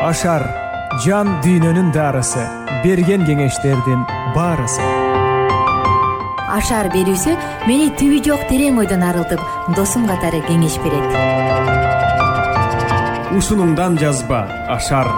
ашар, жан дүйнөнүн дарысы, берген кеңештердин баарысы. Ашар берүүсү мени түбү жок терең ойдон арылтып, досум катары кеңеш берет. Ушунуңдан жазба ашар.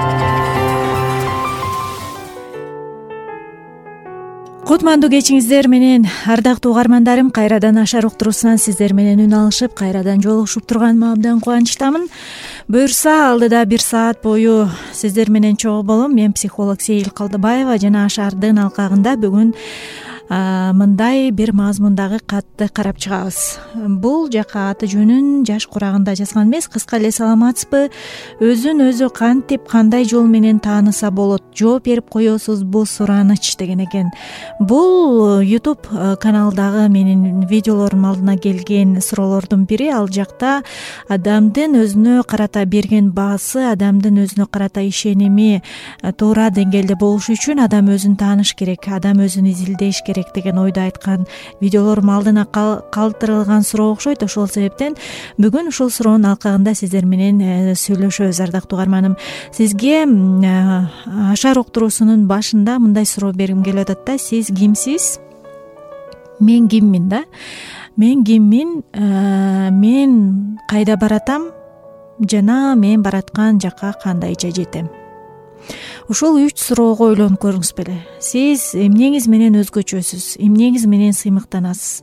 Кутмандуу кечиңиздер менен ардактуу угармандарым, кайрадан ашар уктуруусунан сиздер менен үн алышып, кайрадан жолугушуп турганыма абдан кубанычтамын. Буюрса алдыда 1 саат бою сиздер менен чогуу болом. Мен психолог Сейил Калдыбаева жана ашардын алкагында бүгүн мындай бир мазмундагы катты карап чыгабыз. Бул жака аты жөнүн жаш курагында жазган эмес. Кыска эле саламатсызбы? Өзүн өзү кантип, кандай жол менен тааныса болот? Жооп берип коесузбу сураныч деген экен. Бул YouTube каналдагы менин видеолорум алдына келген суроолордун бири. Ал жакта адамдын өзүнө карата берген баасы, адамдын өзүнө карата ишеними туура деңгээлде болуш үчүн адам өзүн тааныш керек, адам өзүн изилдеш керек деген ойду айткан видеолорум алдына калтырылган суроо окшойт. Ошол себептен бүгүн ушул суроонун алкагында сиздер менен сүйлөшөбүз. Ардактуу угарманым, сизге ашар уктуруусунун башында мындай суроо бергим келип атат да: сиз кимсиз? Мен киммин да? Мен киммин? Мен кайда баратам? Жана мен бараткан жакка кандайча жетем? Ушул 3 суроого ойлонуп көрүңүз беле. Сиз эмнеңиз менен өзгөчөсүз? Эмнеңиз менен сыймыктанасыз?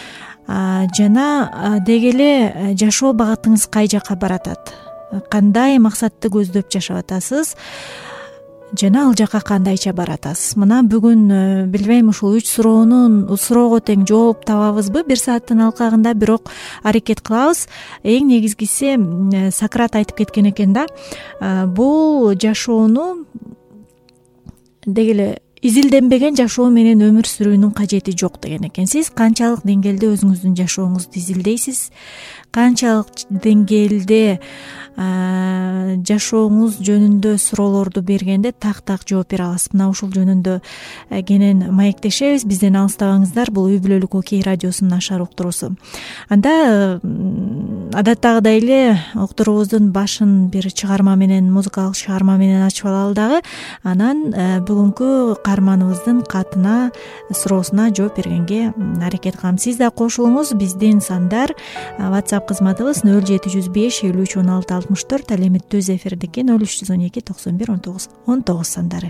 Жана деги эле жашоо багытыңыз кай жакка баратат? Кандай максатты көздөп жашап атасыз? Жана ал жакка кандайча баратасыз? Мына бүгүн билбейм, ушул 3 суроого тең жооп табабызбы 1 сааттын алкагында, бирок аракет кылабыз. Эң негизгиси Сократ айтып кеткен экен да, бул жашоону деги эле изилденбеген жашоо менен өмүр сүрүүнүн кажети жок деген экен. Сиз канчалык деңгээлде өзүңүздүн жашооңузду изилдейсиз? Канчалык деңгээлде жашооңуз жөнүндө суроолорду бергенде так жооп бере аласыз? Мына ушул жөнүндө кенен маектешебиз. Бизден алыстабаңыздар. Бул Үй бүлөлүк Окей радиосунун ашар уктуруусу. Анда адаттагыдай эле уктуруубуздун башын бир чыгарма менен, музыкалык чыгарма менен ачып алалы дагы. Анан бүгүнкү каарманыбыздын катына, суроосуна жооп бергенге аракет кылам. Сиз да кошулуңуз. Биздин сандар WhatsApp кызматыбыз 0705 53 16 64, ал эми түз эфирдики 0312 91 19 19 сандары.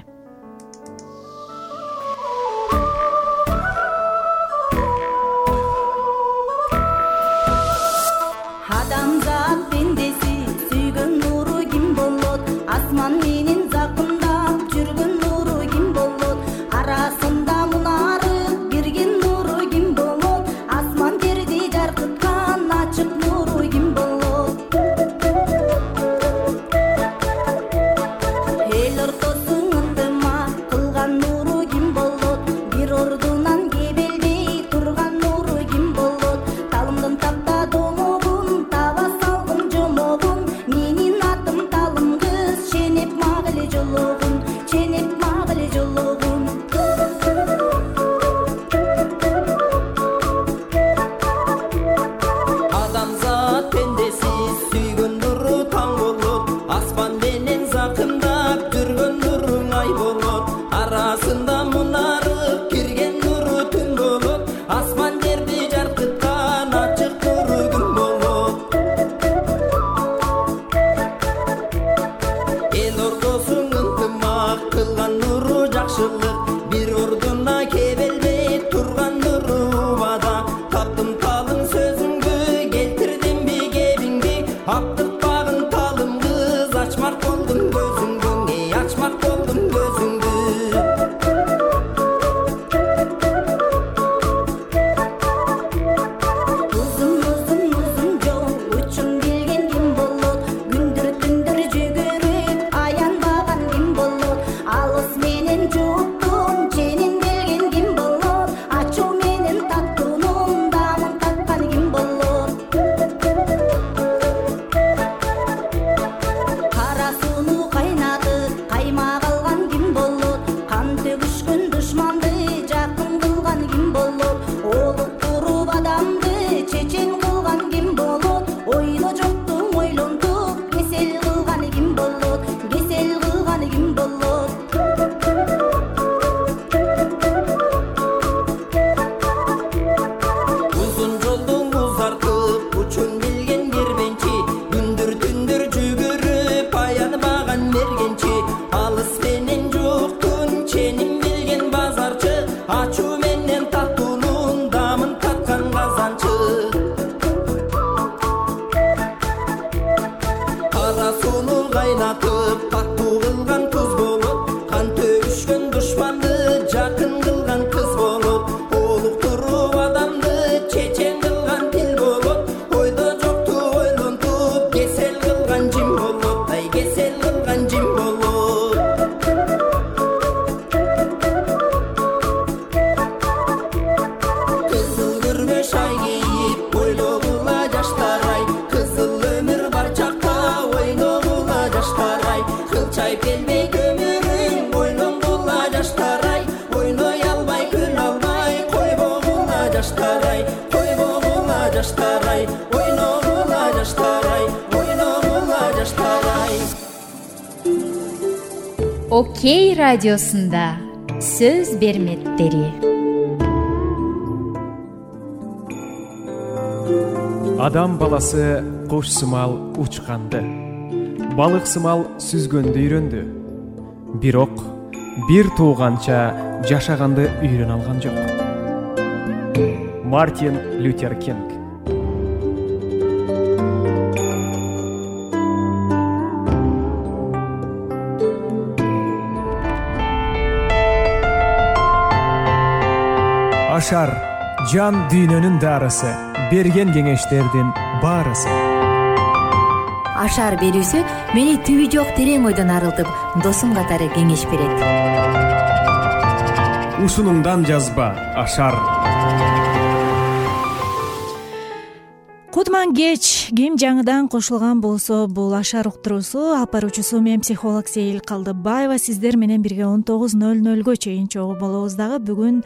Адамзат пендеси сүйгөн нуру ким болот? Асман менен закындап жүргөн нуру ким болот? Арасында мунары кирген нуру ким болот? Асман жерди жаркыткан ачык нуру ким болот? Эл ортосун ынтымак кылган нуру ким болот? Бир ордунан кебелбей турган нуру ким болот? Талымдын тапта домогун таба салгын жомогун, менин атым талым кыз, ченеп мага эле жологун, ченеп мага эле жологун. Адамзат пендеси сүйгөн нуру таң болот, аспан менен закындап жүргөн нуруң ай болот. Арасында мунары кирген нуру түн болот, асман жерди жаркыткан ачык нуру күн болот. Эл ортосун ынтымак кылган нуру жакшылык, бир ордуна кебелбей турган нуру убада. Таптым талым сөзүңдү, келтирдим би кебиңди, аптыкпагын талым кыз, ачмак болдум көзүңдү, ачмак болдум көзүңдү. Uzun жол учун билген ким болот? Күндөр түндөр жүгүрүп аянбаган ким болот? Алыс менен жууктун ченин билген ким болот? Ачуу менен таттуунун дамын таткан ким болот? ойнатып таттуу кылган туз болот, кан төгүшкөн душманды жакын кылган кыз болот, олуктуруп адамды чечен кылган тил болот, ойдо жокту ойлонтуп кесел кылган жим болот, ай кесел кылган жим болот. Кызыл күрмөш ай кийип ойлогула жаштар ай, кызыл өмүр бар чакта ойногула жаштар ай, кылчайып келбей өмүрүң ойлонгула жаштар ай, ойной албай күн албай койбогула жаштар ай, койбогула жаштар ай, ойногула жаштар ай, ойногула жаштар ай. Окей радиосунда сөз берметтери. Адам баласы кош сымал учканды, балык сымал сүзгөндү үйрөндү. Бирок бир тууганча жашаганды үйрөнө алган жок. Мартин Лютер Кинг. Ашар жан дүйнөнүн дарысы, берген кеңештердин баарысы. Ашар берүүсү мени түбү жок терең ойдон арылтып, досум катары кеңеш берет. Ушунуңдан жазба, Ашар. Кутман кеч, ким жаңыдан кошулган болсо, бул Ашар уктуруусу алып баруучусу мен психолог Сейил Калдыбаева сиздер менен бирге 19:00 чейин чогуу болобуз. Дагы бүгүн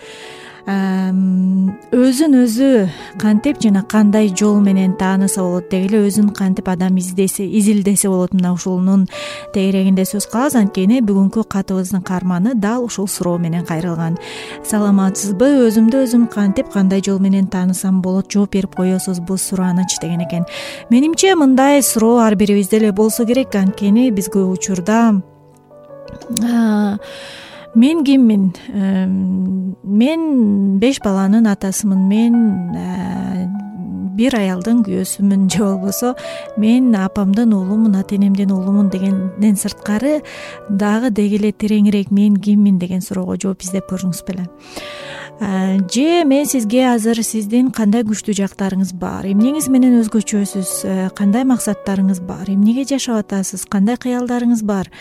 өзүн өзү кантип жана кандай жол менен тааныса болот, деги эле өзүн кантип адам изилдесе болот, мына ушунун тегерегинде сөз кылабыз. Анткени бүгүнкү катыбыздын каарманы дал ушул суроо менен кайрылган. Саламатсызбы, өзүмдү өзүм кантип кандай жол менен таанысам болот, жооп берип коесуз бул сурооныч деген экен. Менимче мындай суроо ар бирибизде эле болсо керек. Анткени биз көп учурда мен киммин? Мен 5 баланын атасымын, мен бир аялдын күйөөсүмүн, же болбосо мен апамдын уулумун, ата энемдин уулумун дегенден сырткары дагы деги эле тереңирээк мен киммин деген суроого жооп издеп көрүңүз беле. Же мен сизге азыр сиздин кандай күчтүү жактарыңыз бар, эмнеңиз менен өзгөчөсүз, кандай максаттарыңыз бар, эмнеге жашап атасыз, кандай кыялдарыңыз бар,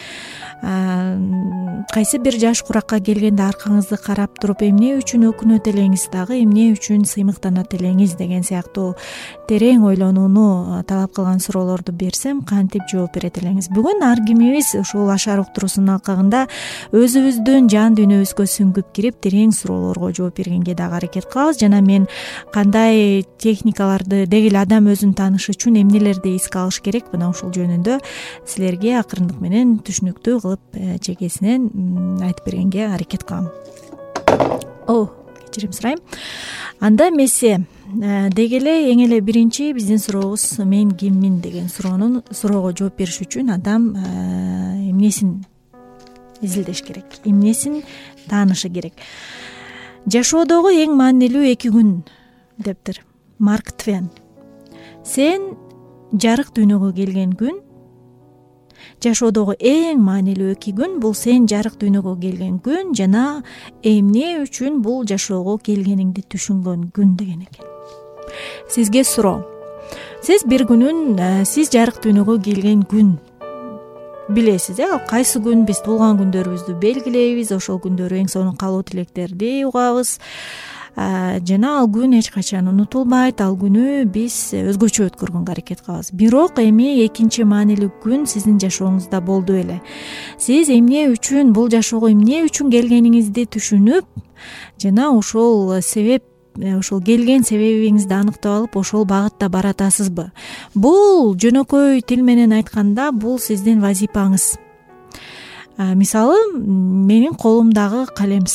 кайсы бир жаш куракка келгенде аркаңызды карап туруп эмне үчүн өкүнөт элеңиз, дагы эмне үчүн сыймыктанат элеңиз деген сыяктуу терең ойлонууну талап кылган суроолорду берсем кантип жооп берет элеңиз? Бүгүн ар кимибиз ушул Ашар уктуруусунун алкагында өзүбүздүн жан дүйнөбүзгө сүңгүп кирип терең суроолорго жооп бергенге дагы аракет кылабыз. Жана мен кандай техникаларды, деги эле адам өзүн тааныш үчүн эмнелерди эске алыш керек, мына ушул жөнүндө силерге акырындык менен түшүнүктүү кылып чекесинен айтып бергенге аракет кылам. Кечирим сурайм. Анда эмесе деги эле эң эле биринчи биздин сурообуз мен киммин деген суроого жооп бериш үчүн адам эмнесин изилдеш керек, эмнесин таанышы керек. Жашоодогу эң маанилүү 2 күн дептир Марк Твен. Сен жарык дүйнөгө келген күн, жашоодогу эң маанилүү 2 күн бул сен жарык дүйнөгө келген күн жана эмне үчүн бул жашоого келгениңди түшүнгөн күн деген экен. Сизге суроо. Сиз бир күнүн сиз жарык дүйнөгө келген күн билесиз, ал кайсы күн? Биз туулган күндөрүбүздү белгилейбиз, ошол күндөрү эң сонун каалоо тилектерди угабыз. Жана ал күн эч качан унутулбайт, ал күнү биз өзгөчө өткөргөнгө аракет кылабыз. Бирок эми экинчи маанилүү күн сиздин жашооңузда болду беле. Сиз эмне үчүн бул жашоого эмне үчүн келгениңизди түшүнүп, жана ошол себеп, ошол келген себебиңизди аныктап алып, ошол багытта баратасызбы? Бул жөнөкөй тил менен айтканда бул сиздин вазипаңыз. Мисалы, менин колумдагы калемсап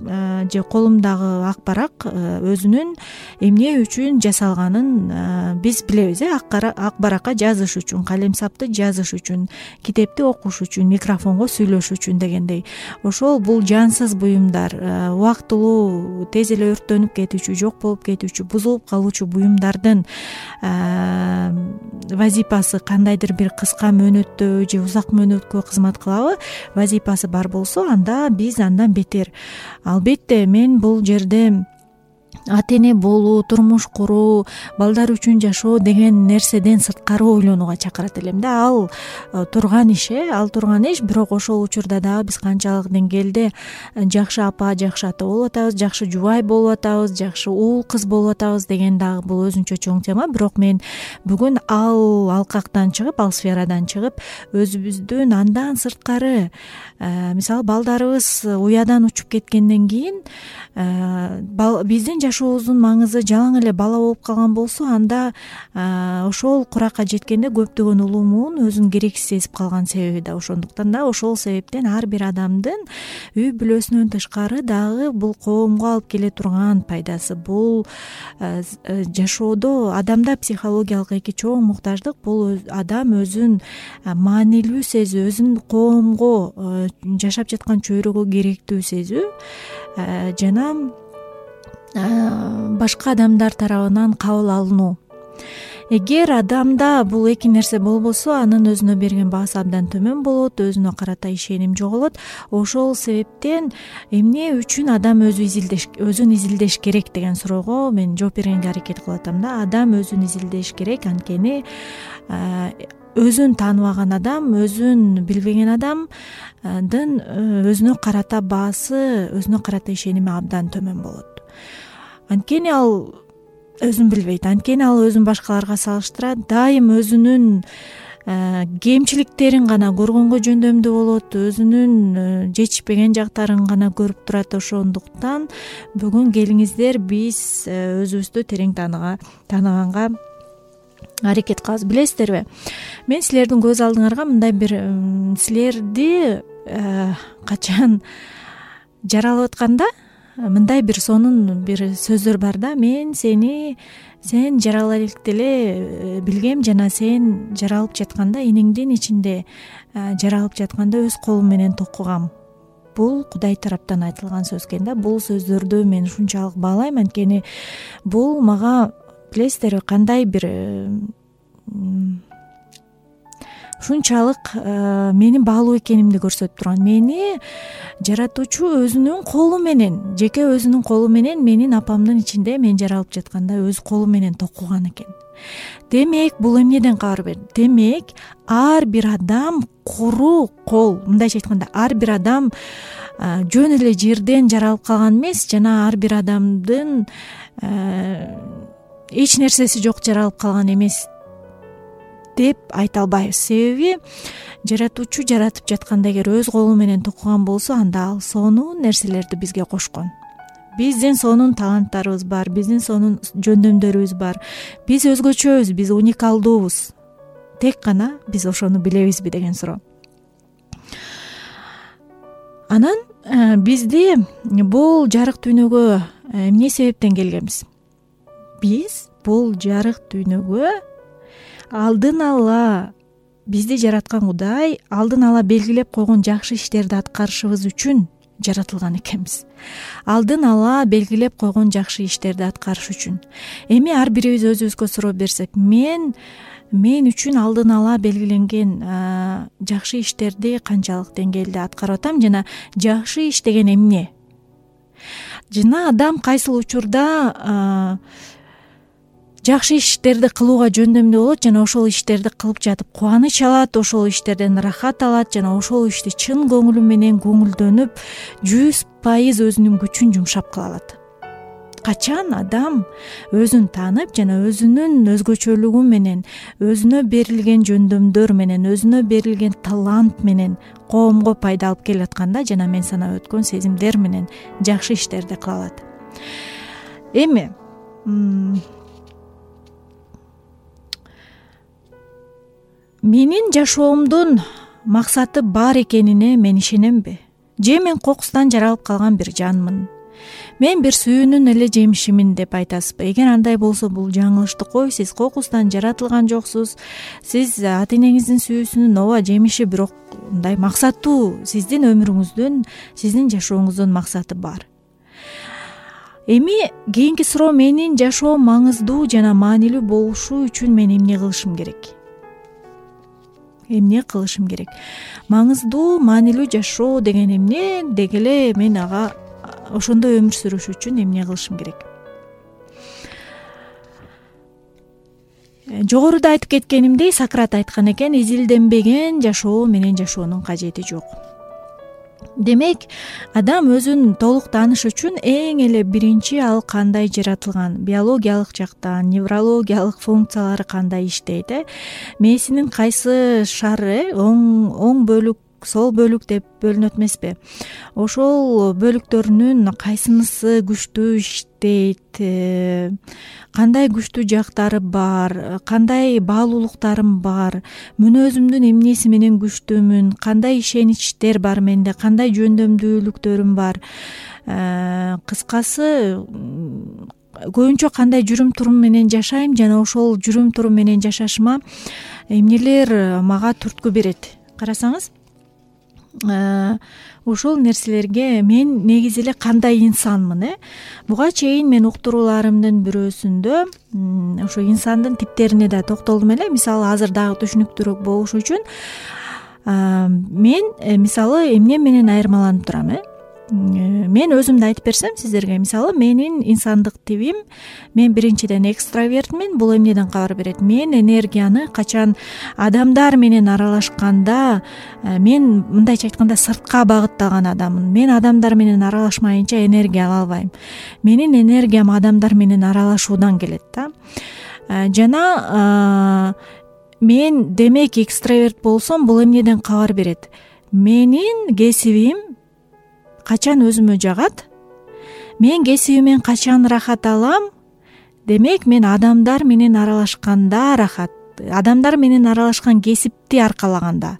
же колумдагы ак барак өзүнүн эмне үчүн жасалганын биз билебиз. Ак баракка жазыш үчүн, калемсапты жазыш үчүн, китепти окуш үчүн, микрофонго сүйлөш үчүн дегендей. Ошол бул жансыз буюмдар, убактылуу тез эле өрттөнүп кетүүчү, жок болуп кетүүчү, бузулуп калуучу буюмдардын вазипасы кандайдыр бир кыска мөөнөттө же узак мөөнөткө кызмат кылабы, вазипасы бар болсо, анда биз андан бетер. Албетте мен бул жерде ата эне болуу, турмуш куруу, балдар үчүн жашоо деген нерседен сырткары ойлонууга чакырат элем да. Ал турган иш, ал турган иш, бирок ошол учурда дагы биз канчалык деңгээлде жакшы апа, жакшы ата болуп атабыз, жакшы жубай болуп атабыз, жакшы уул кыз болуп атабыз деген дагы бул өзүнчө чоң тема. Бирок мен бүгүн ал алкактан чыгып, ал сферадан чыгып, өзүбүздүн андан сырткары, мисалы балдарыбыз уядан учуп кеткенден кийин биздин жашообуздун маңызы жалаң эле бала болуп калган болсо, анда ошол куракка жеткенде көптөгөн улуумун өзүн керексиз сезип калган себеби да ошондуктан да ошол себептен ар бир адамдын үй бүлөсүнөн тышкары дагы бул коомго алып келе турган пайдасы, бул жашоодо адамда психологиялык эки чоң муктаждык. Бул адам өзүн маанилүү сезүү, өзүн коомго, жашап жаткан чөйрөгө керектүү сезүү жана башка адамдар тарабынан кабыл алынуу. Эгер адамда бул эки нерсе болбосо, анын өзүнө берген баасы абдан төмөн болот, өзүнө карата ишеним жоголот. Ошол себептен эмне үчүн адам өзүн изилдеш керек деген суроого мен жооп бергенге аракет кылып атам да. Адам өзүн изилдеш керек, анткени өзүн тааныбаган адам, өзүн билбеген адамдын өзүнө карата баасы, өзүнө карата ишеними абдан төмөн болот. Анткени ал өзүн билбейт, анткени ал өзүн башкаларга салыштырат, дайым өзүнүн кемчиликтерин гана көргөнгө жөндөмдүү болот, өзүнүн жетишпеген жактарын гана көрүп турат. Ошондуктан бүгүн келиңиздер биз өзүбүздү терең тааныганга аракет кылабыз. Билесиздерби, мен силердин көз алдыңарга мындай бир силерди качан жаралып атканда мындай бир сонун бир сөздөр бар да. Мен сен жаралайт деле билгем, жана сен жаралып жатканда, энеңдин ичинде жаралып жатканда өз колум менен токугам. Бул Кудай тараптан айтылган сөз экен да. Бул сөздөрдү мен ушунчалык баалайм, анткени бул мага, билесиздерби, кандай бир ушунчалык менин баалуу экенимди көрсөтүп турган. Мени жаратуучу өзүнүн колу менен, жеке өзүнүн колу менен менин апамдын ичинде мен жаралып жатканда өз колу менен токуган экен. Демек, бул эмнеден кабар берди? Демек, ар бир адам куру кол, мындайча айтканда, ар бир адам жөн эле жерден жаралып калган эмес, жана ар бир адамдын эч нерсеси жок жаралып калган эмес деп айта албайбыз. Себеби жаратуучу жаратып жатканда эгер өз колу менен токуган болсо, анда ал сонун нерселерди бизге кошкон. Биздин сонун таланттарыбыз бар, биздин сонун жөндөмдөрүбүз бар. Биз өзгөчөбүз, биз уникалдуубуз. Тек гана биз ошону билебизби деген суроо. Анан бизди бул жарык дүйнөгө эмне себептен келгенбиз? Биз бул жарык дүйнөгө алдын ала бизди жараткан Кудай алдын ала белгилеп койгон жакшы иштерди аткарышыбыз үчүн жаратылган экенбиз. Алдын ала белгилеп койгон жакшы иштерди аткарыш үчүн. Эми ар бирибиз өзүбүзгө суроо берсек, мен үчүн алдын ала белгиленген жакшы иштерди канчалык деңгээлде аткарып атам, жана жакшы иш деген эмне? Жана адам кайсыл учурда жакшы иштерди кылууга жөндөмдүү болот, жана ошол иштерди кылып жатып кубаныч алат, ошол иштерден ырахат алат, жана ошол ишти чын көңүлү менен көңүлдөнүп 100% өзүнүн күчүн жумшап кыла алат. Качан адам өзүн таанып жана өзүнүн өзгөчөлүгү менен, өзүнө берилген жөндөмдөр менен, өзүнө берилген талант менен коомго пайда алып келатканда, жана мен санап өткөн сезимдер менен жакшы иштерди кыла алат. Эми менин жашоомдун максаты бар экенине мен ишенемби? жем мен кокустан жаралып калган бир жанмын. Мен бир сүйүүнүн эле жемишимин деп айтасызбы? Эгер андай болсо бул жаңылыштык. Сиз кокустан жаратылган жоксуз. Сиз ата энеңиздин сүйүүсүнүн ооба жемиши, бирок мындай максаттуу, сиздин өмүрүңүздүн, сиздин жашооңуздун максаты бар. Эми кийинки суроо: менин жашоом маңыздуу жана маанилүү болушу үчүн мен эмне кылышым керек? Эмне кылышым керек? Маңыздуу, маанилүү жашоо деген эмне? Деги эле мен ага ошондой өмүр сүрүш үчүн эмне кылышым керек? Жогоруда айтып кеткенимдей, Сократ айткан экен: изилденбеген жашоо менен жашоонун кажети жок. Демек, адам өзүн толук тааныш үчүн эң эле биринчи ал кандай жаратылган, биологиялык жактан, неврологиялык функциялары кандай иштейт, мээсинин кайсы шары, оң бөлүк, сол бөлүк деп бөлүнөт эмеспи? Ошол бөлүктөрүнүн кайсынысы күчтүү иштейт, кандай күчтүү жактары бар, кандай баалуулуктарым бар, мүнөзүмдүн эмнеси менен күчтүүмүн, кандай ишеничтер бар менде, кандай жөндөмдүүлүктөрүм бар. Кыскасы, көбүнчө кандай жүрүм турум менен жашайм жана ошол жүрүм турум менен жашашыма эмнелер мага түрткү берет. Карасаңыз, ошол нерселерге мен негизи эле кандай инсанмын. Буга чейин мен уктурууларымдын бирөөсүндө ошо инсандын типтерине да токтолдум эле. Мисалы, азыр дагы түшүнүктүүрөөк болуш үчүн мен мисалы эмне менен айырмаланып турам? Мен өзүмдү айтып берсем сиздерге, мисалы, менин инсандык тибим: мен биринчиден экстравертмин. Бул эмнеден кабар берет? Мен энергияны качан адамдар менен аралашканда, мен мындайча айтканда сыртка багытталган адаммын. Мен адамдар менен аралашмайынча энергия ала албайм. Менин энергиям адамдар менен аралашуудан келет да. Жана мен, демек, экстраверт болсом, бул эмнеден кабар берет? Менин кесибим качан өзүмө жагат, мен кесибимен качан рахат алам, демек мен адамдар менен аралашканда рахат, адамдар менен аралашкан кесипти аркалаганда,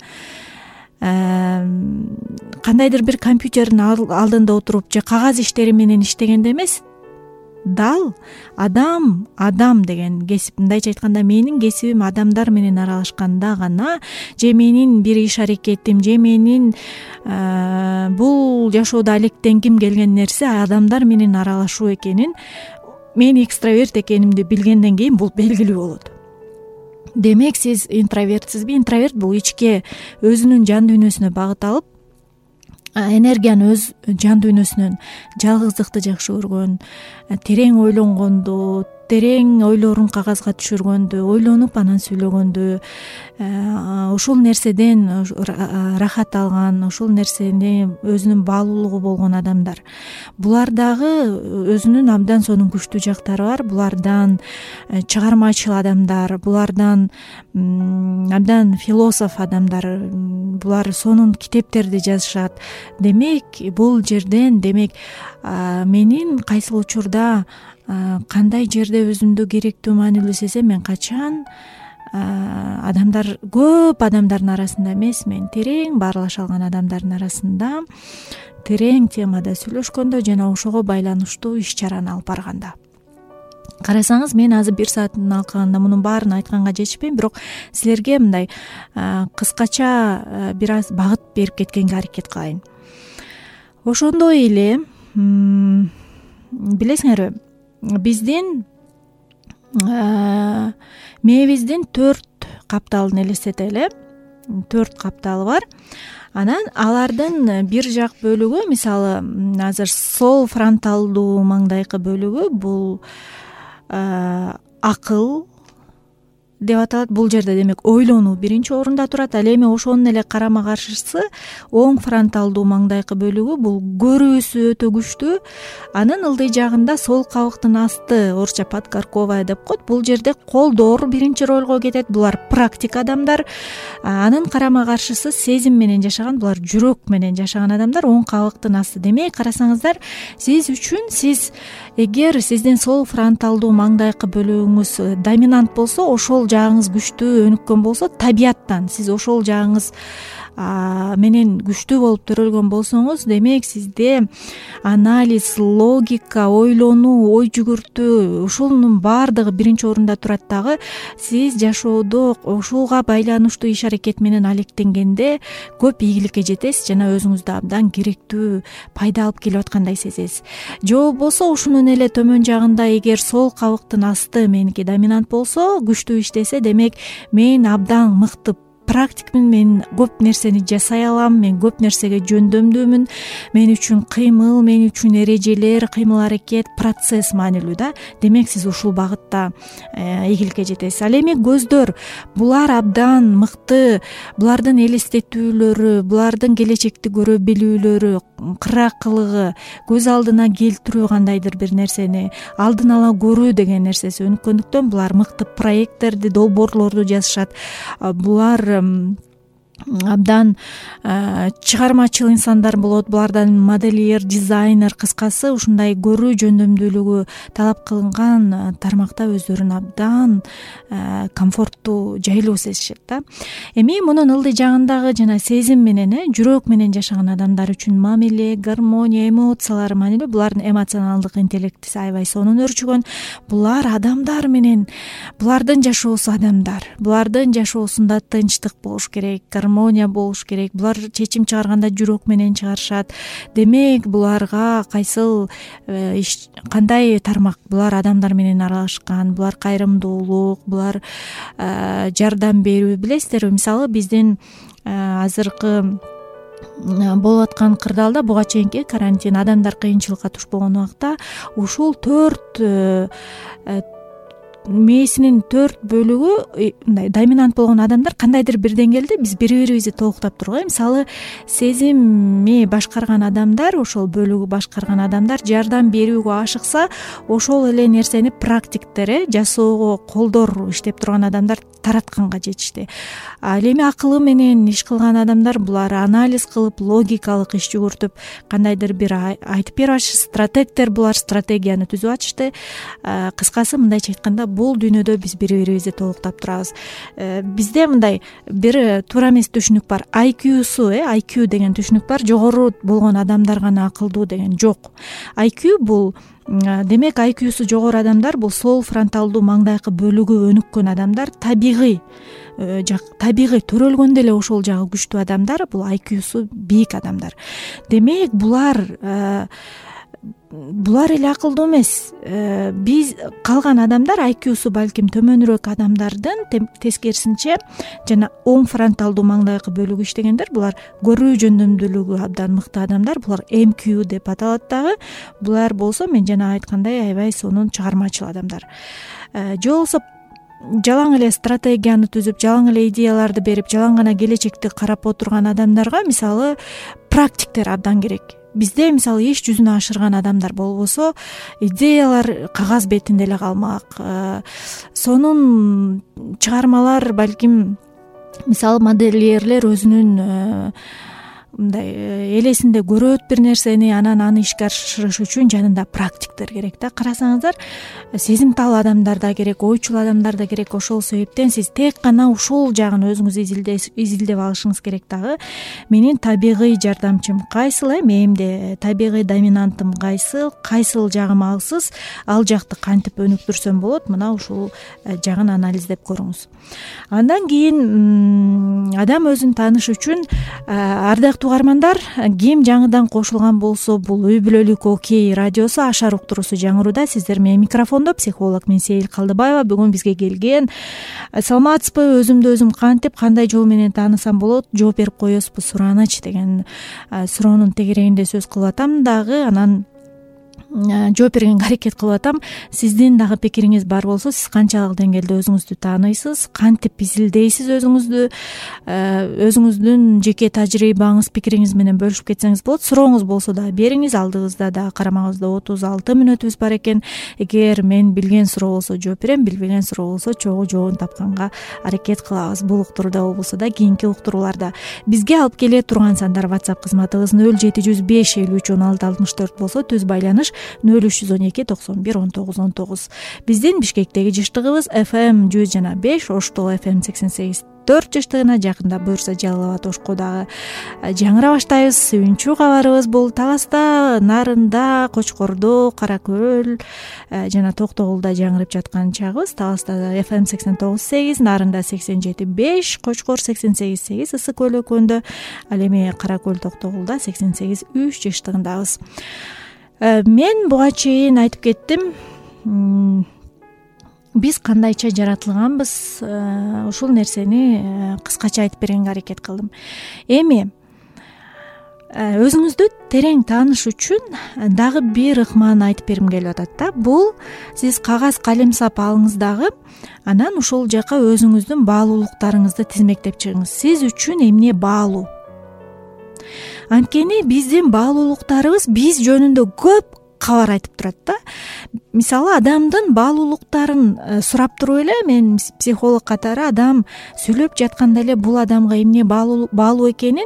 кандайдыр бир компьютердин алдында отуруп же кагаз иштери менен иштегенде эмес, дал адам деген кесип, мындайча айтканда менин кесибим адамдар менен аралашканда гана, же менин бир иш аракетим, же менин бул жашоодо алектенгим келген нерсе адамдар менен аралашуу экенин, мен экстраверт экенимди билгенден кийин бул белгилүү болот. Демек, сиз интровертсизби? Интроверт бул ичке өзүнүн жан дүйнөсүнө багыт алып, энергияны өз жан дүйнөсүнөн, жалгыздыкты жакшы көргөн, терең ойлонгонду, терең ойлорун кагазга түшүргөндү, ойлонуп анан сүйлөгөндү, ошол нерседен рахат алган, ошол нерсени өзүнүн баалуулугу болгон адамдар. Булар дагы өзүнүн абдан сонун күчтүү жактары бар. Булардан чыгармачыл адамдар, булардан абдан философ адамдар, булар сонун китептерди жазышат. Демек, бул жерден, демек, менин кайсыл учурда кандай жерде өзүмдү керектүү, маанилүү сезсем, мен качан адамдар, көп адамдардын арасында эмес, мен терең баарлаша алган адамдардын арасында, терең темада сүйлөшкөндө жана ошого байланыштуу иш чараны алып барганда. Карасаңыз, мен азыр 1 сааттын алкагында мунун баарын айтканга жетишпейм, бирок силерге мындай кыскача бир аз багыт берип кеткенге аракет кылайын. Ошондой эле, билесиңерби, биздин мээбиздин 4 капталын элестете эле. 4 капталы бар. Анан алардын бир жак бөлүгү, мисалы, азыр сол фронталдуу маңдайкы бөлүгү, бул акыл деп аталат. Бул жерде, демек, ойлонуу биринчи орунда турат. Ал эми ошонун эле карама каршысы оң фронталдуу маңдайкы бөлүгү, бул көрүүсү өтө күчтүү. Анын ылдый жагында сол кабыктын асты, орусча подкорковая деп коет. Бул жерде колдор биринчи ролго кетет. Булар практик адамдар. Анын карама каршысы сезим менен жашаган, булар жүрөк менен жашаган адамдар, оң кабыктын асты. Демек, карасаңыздар, сиз үчүн, сиз эгер сиздин сол фронталдуу маңдайкы бөлүгүңүз доминант болсо, ошол жагыңыз күчтүү өнүккөн болсо, табияттан сиз ошол жагыңыз менен күчтүү болуп төрөлгөн болсоңуз, демек сизде анализ, логика, ойлонуу, ой жүгүртүү ушунун баардыгы биринчи орунда турат. Дагы сиз жашоодо ушуга байланыштуу иш аракет менен алектенгенде көп ийгиликке жетесиз жана өзүңүздө абдан керектүү пайда алып келип аткандай сезесиз. Же болбосо ушунун эле төмөн жагында эгер сол кабыктын асты меники доминант болсо, күчтүү иштесе, демек мен абдан мыкты практикмин, мен көп нерсени жасай алам, мен көп нерсеге жөндөмдүүмүн, мен үчүн кыймыл, мен үчүн эрежелер, кыймыл аракет, процесс маанилүү да. Демек сиз ушул багытта ийгиликке жетесиз. Ал эми көздөр, булар абдан мыкты, булардын элестетүүлөрү, булардын келечекти көрө билүүлөрү, кыракылыгы, көз алдына келтирүү, кандайдыр бир нерсени алдын ала көрүү деген нерсеси өнүккөндүктөн булар мыкты проекттерди, долбоорлорду жазышат. Булар абдан чыгармачыл инсандар болот. Булардан модельер, дизайнер, кыскасы ушундай көрүү жөндөмдүүлүгү талап кылынган тармакта өздөрүн абдан комфорттуу, жайлуу сезишет да. Эми мунун ылдый жагындагы жана сезим менен, жүрөк менен жашаган адамдар үчүн мамиле, гармония, эмоциялар маанилүү. Булардын эмоционалдык интеллектиси аябай сонун өрчүгөн. Булар адамдар менен, булардын жашоосу адамдар, булардын жашоосунда тынчтык болуш керек, гармония болуш керек. Булар чечим чыгарганда жүрөк менен чыгарышат. Демек буларга кайсыл кандай тармак, булар адамдар менен аралашкан, булар кайрымдуулук, булар жардам берүү. Билесиздерби, мисалы биздин азыркы болуп аткан кырдаалда буга чейинки карантин, адамдар кыйынчылыкка туш болгон убакта ушул 4 мээсинин 4 бөлүгү мындай доминант болгон адамдар кандайдыр бир деңгээлде биз бири-бирибизди толуктап тургула. Мисалы, сезими башкарган адамдар, ошол бөлүгү башкарган адамдар жардам берүүгө ашыкса, ошол эле нерсени практиктер, жасоого колдор иштеп турган адамдар таратканга жетишти. Ал эми акылы менен иш кылган адамдар, булар анализ кылып, логикалык иш жүгүртүп, кандайдыр бир айтып берип атышты. Стратегдер, булар стратегияны түзүп атышты. Кыскасы, мындайча айтканда, бул дүйнөдө биз бири-бирибизди толуктап турабыз. Бизде мындай бир туура эмес түшүнүк бар. IQ деген түшүнүк бар. Жогору болгон адамдар гана акылдуу деген жок. IQ бул, демек IQ-су жогору адамдар бул сол фронталдуу маңдайкы бөлүгү өнүккөн адамдар, табигый төрөлгөндө эле ошол жагы күчтүү адамдар, бул IQ-су бийик адамдар. Демек булар эле акылдуу эмес. Биз калган адамдар IQ-су балким төмөнүрөөк адамдардын тескерисинче жана оң фронталдуу маңдайкы бөлүгү иштегендер, булар көрүү жөндөмдүүлүгү абдан мыкты адамдар. Булар MQ деп аталат дагы. Булар болсо, мен жана айткандай, аябай сонун чыгармачыл адамдар. Же болбосо жалаң эле стратегияны түзүп, жалаң эле идеяларды берип, жалаң гана келечекти карап отурган адамдарга, мисалы, практиктер абдан керек. Бизде мисалы иш жүзүнө ашырган адамдар болбосо, идеялар кагаз бетинде эле калмак. Сонун чыгармалар, балким, мисалы модельерлер өзүнүн мындай элесинде көрөт бир нерсени, анан аны ишке ашырыш үчүн жанында практиктер керек да. Карасаңыздар, сезимтал адамдар да керек, ойчул адамдар да керек. Ошол себептен сиз тек гана ушул жагын өзүңүз изилдеп алышыңыз керек дагы. Менин табигый жардамчым кайсыл, менде табигый доминантым кайсыл жагым алсыз, ал жакты кантип өнүктүрсөм болот, мына ушул жагын анализдеп көрүңүз. Андан кийин адам өзүн тааныш үчүн, ардактуу угармандар, ким жаңыдан кошулган болсо, бул үй бүлөлүк окей радиосу Ашар уктуруусу жаңырууда. Сиздер менен микрофондо психолог мен Сейил Калдыбаева. Бүгүн бизге келген. Саламатсызбы? Өзүмдү өзүм кантип, кандай жол менен таанысам болот? Жооп берип коесузбу? Сураныч деген суроонун тегерегинде сөз кылып атам дагы. Анан жооп бергенге аракет кылып атам. Сиздин дагы пикириңиз бар болсо, сиз канчалык деңгээлде өзүңүздү тааныйсыз, кантип изилдейсиз өзүңүздү, өзүңүздүн жеке тажрыйбаңыз, пикириңиз менен бөлүшүп кетсеңиз болот. Сурооңуз болсо да бериңиз. Алдыбызда да карамагыбызда 36 мүнөтүбүз бар экен. Эгер мен билген суроо болсо жооп берем, билбеген суроо болсо чогуу жообун тапканга аракет кылабыз. Бул уктурууда болбосо да, кийинки уктурууларда. Бизге алып келе турган сандар WhatsApp кызматыбыз 0705 53 16 64 болсо, түз байланыш 0312 91 19 19. Биздин Бишкектеги жыштыгыбыз FM 100 жана 5, Оштол FM 88 4 жаштыгына жакында буюрса Жалал Абад Ошко дагы жаңыра баштайбыз. Сүйүнчүү кабарыбыз бул Таласта, Нарында, Кочкордо, Кара Көл жана Токтогулда жаңырып жаткан чагыбыз. Таласта FM 89.8, Нарында 87.5, Кочкор 88.8, Ысык көл өкөндө, ал эми Кара Көл, Токтогулда 88.3 жаштыгындабыз. Мен буга чейин айтып кеттим, биз кандайча жаратылганбыз, ушул нерсени кыскача айтып бергенге аракет кылдым. Эми өзүңүздү терең тааныш үчүн дагы бир ыкманы айтып бергим келип атат да. Бул сиз кагаз калем сап алыңыз дагы, анан ошол жака өзүңүздүн баалуулуктарыңызды тизмектеп чыгыңыз. Сиз үчүн эмне баалуу? Анткени биздин баалуулуктарыбыз биз жөнүндө көп кабар айтып турат да. Мисалы, адамдын баалуулуктарын сурап туруп эле, мен психолог катары адам сүйлөп жатканда эле бул адамга эмне баалуу экенин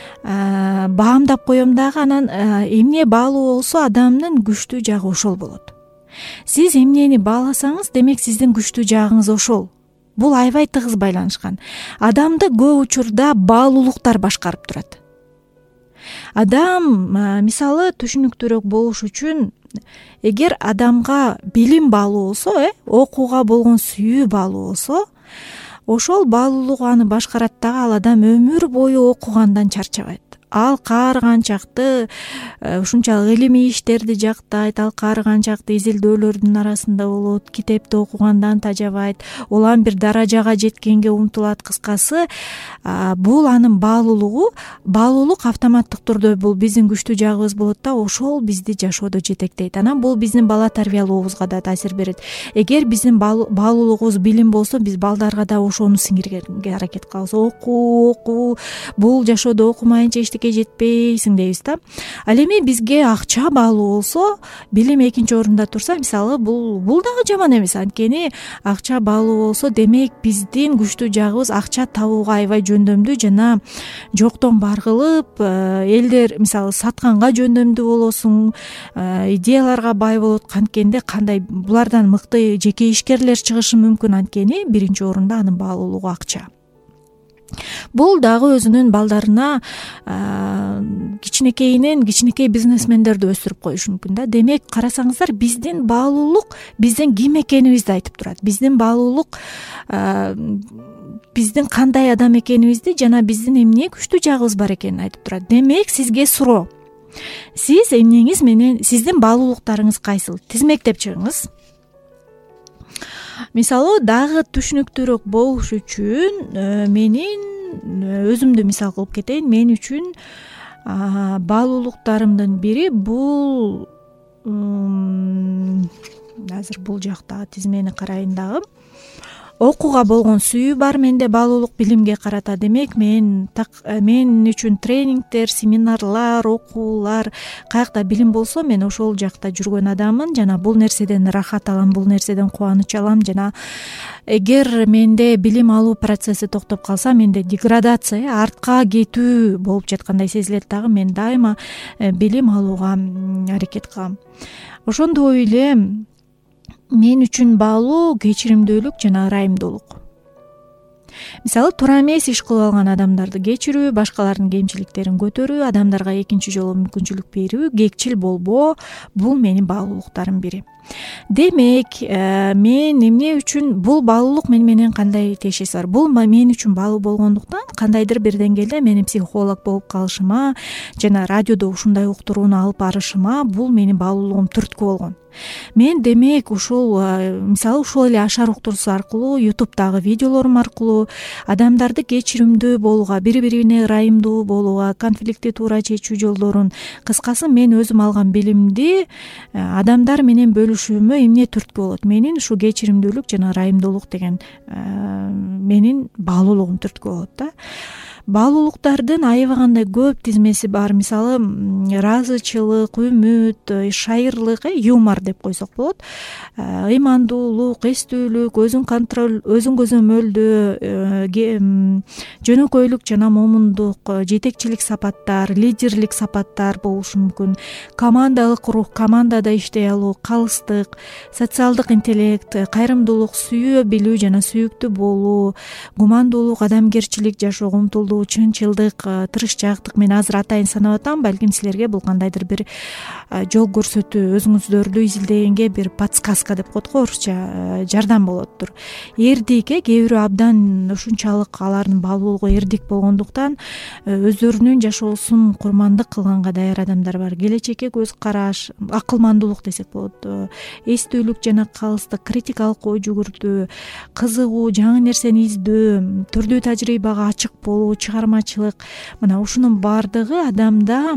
баамдап коем дагы, анан эмне баалуу болсо адамдын күчтүү жагы ошол болот. Сиз эмнени бааласаңыз, демек сиздин күчтүү жагыңыз ошол. Бул аябай тыгыз байланышкан. Адамды көп учурда баалуулуктар башкарып турат. Адам, мисалы, түшүнүктүүрөөк болуш үчүн, эгер адамга билим баалуу болсо, окууга болгон сүйүү баалуу болсо, ошол баалуулук аны башкарат дагы. Ал адам өмүр бою окугандан чарчабайт. Ал каарганчакты ушунчалык илимий иштерди жактайт, ал каарганчакты изилдөөлөрдүн арасында болот, китепти окугандан тажабайт, улам бир даражага жеткенге умтулат. Кыскасы, бул анын баалуулугу. Баалуулук автоматтык түрдө бул биздин күчтүү жагыбыз болот да, ошол бизди жашоодо жетектейт. Анан бул биздин бала тарбиялообузга да таасир берет. Эгер биздин баалуулугубуз билим болсо, биз балдарга да ошону сиңиргенге аракет кылабыз. Окуу, бул жашоодо окумайынча эчтеке жетпейсиң дейбиз да. Ал эми бизге акча баалуу болсо, билим экинчи орунда турса, мисалы, бул дагы жаман эмес. Анткени акча баалуу болсо, демек биздин күчтүү жагыбыз акча табууга аябай жөндөмдүү жана жоктон бар кылып, элдер мисалы сатканга жөндөмдүү болосуң, идеяларга бай болот. Канткенде кандай булардан мыкты жеке ишкерлер чыгышы мүмкүн. Анткени биринчи орунда анын баалуулугу акча. Бул дагы өзүнүн балдарына кичинекей бизнесмендерди өстүрүп коюшу мүмкүн да. Демек, карасаңыздар, биздин баалуулук биздин ким экенибизди айтып турат. Биздин баалуулук биздин кандай адам экенибизди жана биздин эмне күчтүү жагыбыз бар экенин айтып турат. Демек, сизге суроо. Сиз эмнеңиз менен, сиздин баалуулуктарыңыз кайсыл? Тизмектеп чыгыңыз. Мисалы, дагы түшүнүктүүрөөк болуш үчүн менин өзүмдү мисал кылып кетейин. Мен үчүн баалуулуктарымдын бири бул, азыр бул жакта тизмени карайын дагы. Окууга болгон сүйүү бар менде, баалуулук билимге карата. Демек, мен үчүн тренингдер, семинарлар, окуулар, каякта билим болсо, мен ошол жакта жүргөн адаммын жана бул нерседен рахат алам, бул нерседен кубаныч алам. Жана эгер менде билим алуу процесси токтоп калса, менде деградация, артка кетүү болуп жаткандай сезилет дагы. Мен дайыма билим алууга аракет кылам. Ошондой эле мен үчүн баалуу кечиримдүүлүк жана ырайымдуулук. Мисалы, туура эмес иш кылып алган адамдарды кечирүү, башкалардын кемчиликтерин көтөрүү, адамдарга экинчи жолу мүмкүнчүлүк берүү, кекчил болбоо — бул менин баалуулуктарым бири. Демек, мен эмне үчүн бул баалуулук менен кандай тиешеси бар? Бул мен үчүн баалуу болгондуктан кандайдыр бир деңгээлде менин психолог болуп калышыма жана радиодо ушундай уктурууну алып барышыма бул менин баалуулугум түрткү болгон. Мен демек ушул мисалы ушул эле Ашар уктуруусу аркылуу, YouTube'дагы видеолорум аркылуу адамдарды кечиримдүү болууга, бири-бирине ырайымдуу болууга, конфликтти туура чечүү жолдорун, кыскасы мен өзүм алган билимди адамдар менен бөлүшүүмө эмне түрткү болот? Менин ушу кечиримдүүлүк жана ырайымдуулук деген менин баалуулугум түрткү болот да. баалуулуктардын аябагандай көп тизмеси бар. Мисалы ыраазычылык, үмүт, шайырлык, юмор деп койсок болот. Ыймандуулук, эстүүлүк, өзүн контроль, өзүн көзөмөлдөө, жөнөкөйлүк жана момундук, жетекчилик сапаттар, лидерлик сапаттар болушу мүмкүн. Командалык рух, командада иштей алуу, калыстык, социалдык интеллект, кайрымдуулук, сүйө билүү жана сүйүктүү болуу, гумандуулук, адамгерчилик жашоого умтулуу, чынчылдык, тырышчаактык. Мен азыр атайын санап атам, балким силерге бул кандайдыр бир жол көрсөтүү, өзүңүздөрдү изилдегенге бир подсказка деп коет го орусча, жардам болоттур. Эрдик, кээ бирөө абдан ушунчалык алардын баалуулугу эрдик болгондуктан өздөрүнүн жашоосун курмандык кылганга даяр адамдар бар. Келечекке көз караш, акылмандуулук десек болот, эстүүлүк жана калыстык, критикалык ой жүгүртүү, кызыгуу, жаңы нерсени издөө, түрдүү тажрыйбага ачык болуу, чыгармачылык. Мына ушунун баардыгы адамда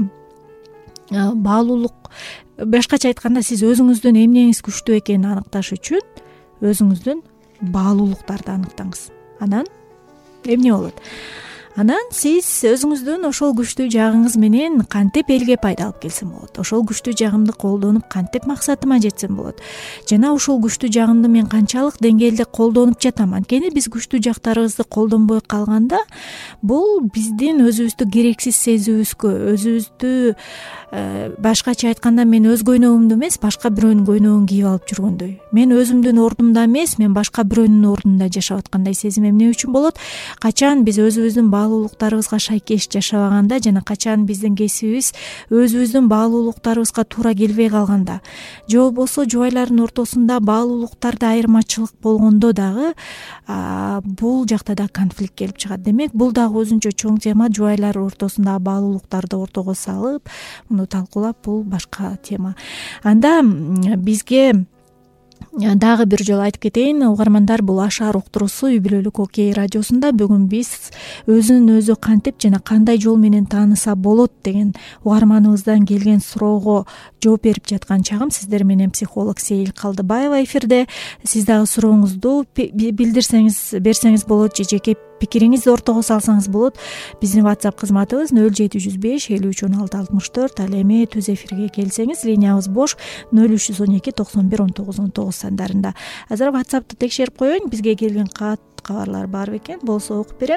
баалуулук. Башкача айтканда, сиз өзүңүздүн эмнеңиз күчтүү экенин аныкташ үчүн өзүңүздүн баалуулуктарды аныктаңыз. Анан эмне болот? Анан сиз өзүңүздүн ошол күчтүү жагыңыз менен кантип элге пайда алып келсем болот, ошол күчтүү жагымды колдонуп кантип максатыма жетсем болот, жана ошол күчтүү жагымды мен канчалык деңгээлде колдонуп жатам. Анткени биз күчтүү жактарыбызды колдонбой калганда, бул биздин өзүбүздү керексиз сезүүбүзгө, өзүбүздү башкача айтканда, мен өз көйнөгүмдү эмес, башка бирөөнүн көйнөгүн кийип алып жүргөндөй, мен өзүмдүн ордумда эмес, мен башка бирөөнүн ордунда жашап аткандай сезим эмне үчүн болот? Качан биз өзүбүздүн баалуулуктарыбызга шайкеш жашабаганда жана качан биздин кесибибиз өзүбүздүн баалуулуктарыбызга туура келбей калганда, же болбосо жубайлардын ортосунда баалуулуктарда айырмачылык болгондо дагы бул жакта да конфликт келип чыгат. Демек, бул дагы өзүнчө чоң тема. Жубайлар ортосундагы баалуулуктарды ортого салып, муну талкуулап, бул башка тема. Анда бизге дагы бир жолу айтып кетейин, угармандар, бул Ашар уктуруусу Үй бүлөлүк Окей радиосунда. Бүгүн биз өзүн өзү кантип жана кандай жол менен тааныса болот деген угарманыбыздан келген суроого жооп берип жаткан чагым. Сиздер менен психолог Сейил Калдыбаева эфирде. Сиз дагы сурооңузду билдирсеңиз, берсеңиз болот, же жеке пикириңизди ортого салсаңыз болот. Биздин WhatsApp кызматыбыз 0705 53 16 64. Ал эми түз эфирге келсеңиз, линиябыз бош 0312 91 19 19 сандарында. Азыр WhatsApp'ты текшерип коеюн, бизге келген кабарлар бар бекен, болсо окуп берем.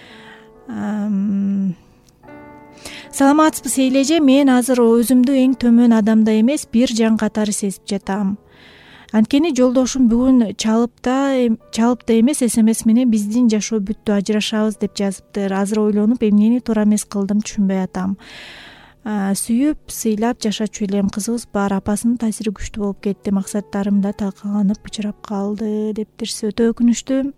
Саламатсызбы Сейил эже, мен азыр өзүмдү эң төмөн адамда эмес, бир жан катары сезип жатам. Анткени жолдошум бүгүн чалып да эмес SMS менен биздин жашоо бүттү, ажырашабыз деп жазыптыр. Азыр ойлонуп, эмнени туура эмес кылдым, түшүнбөй атам. Сүйүп, сыйлап жашачу элем, кызыбыз бар, апасынын таасири күчтүү болуп кетти, максаттарым да талкаланып бычырап калды дептир. Өтө өкүнүчтүү.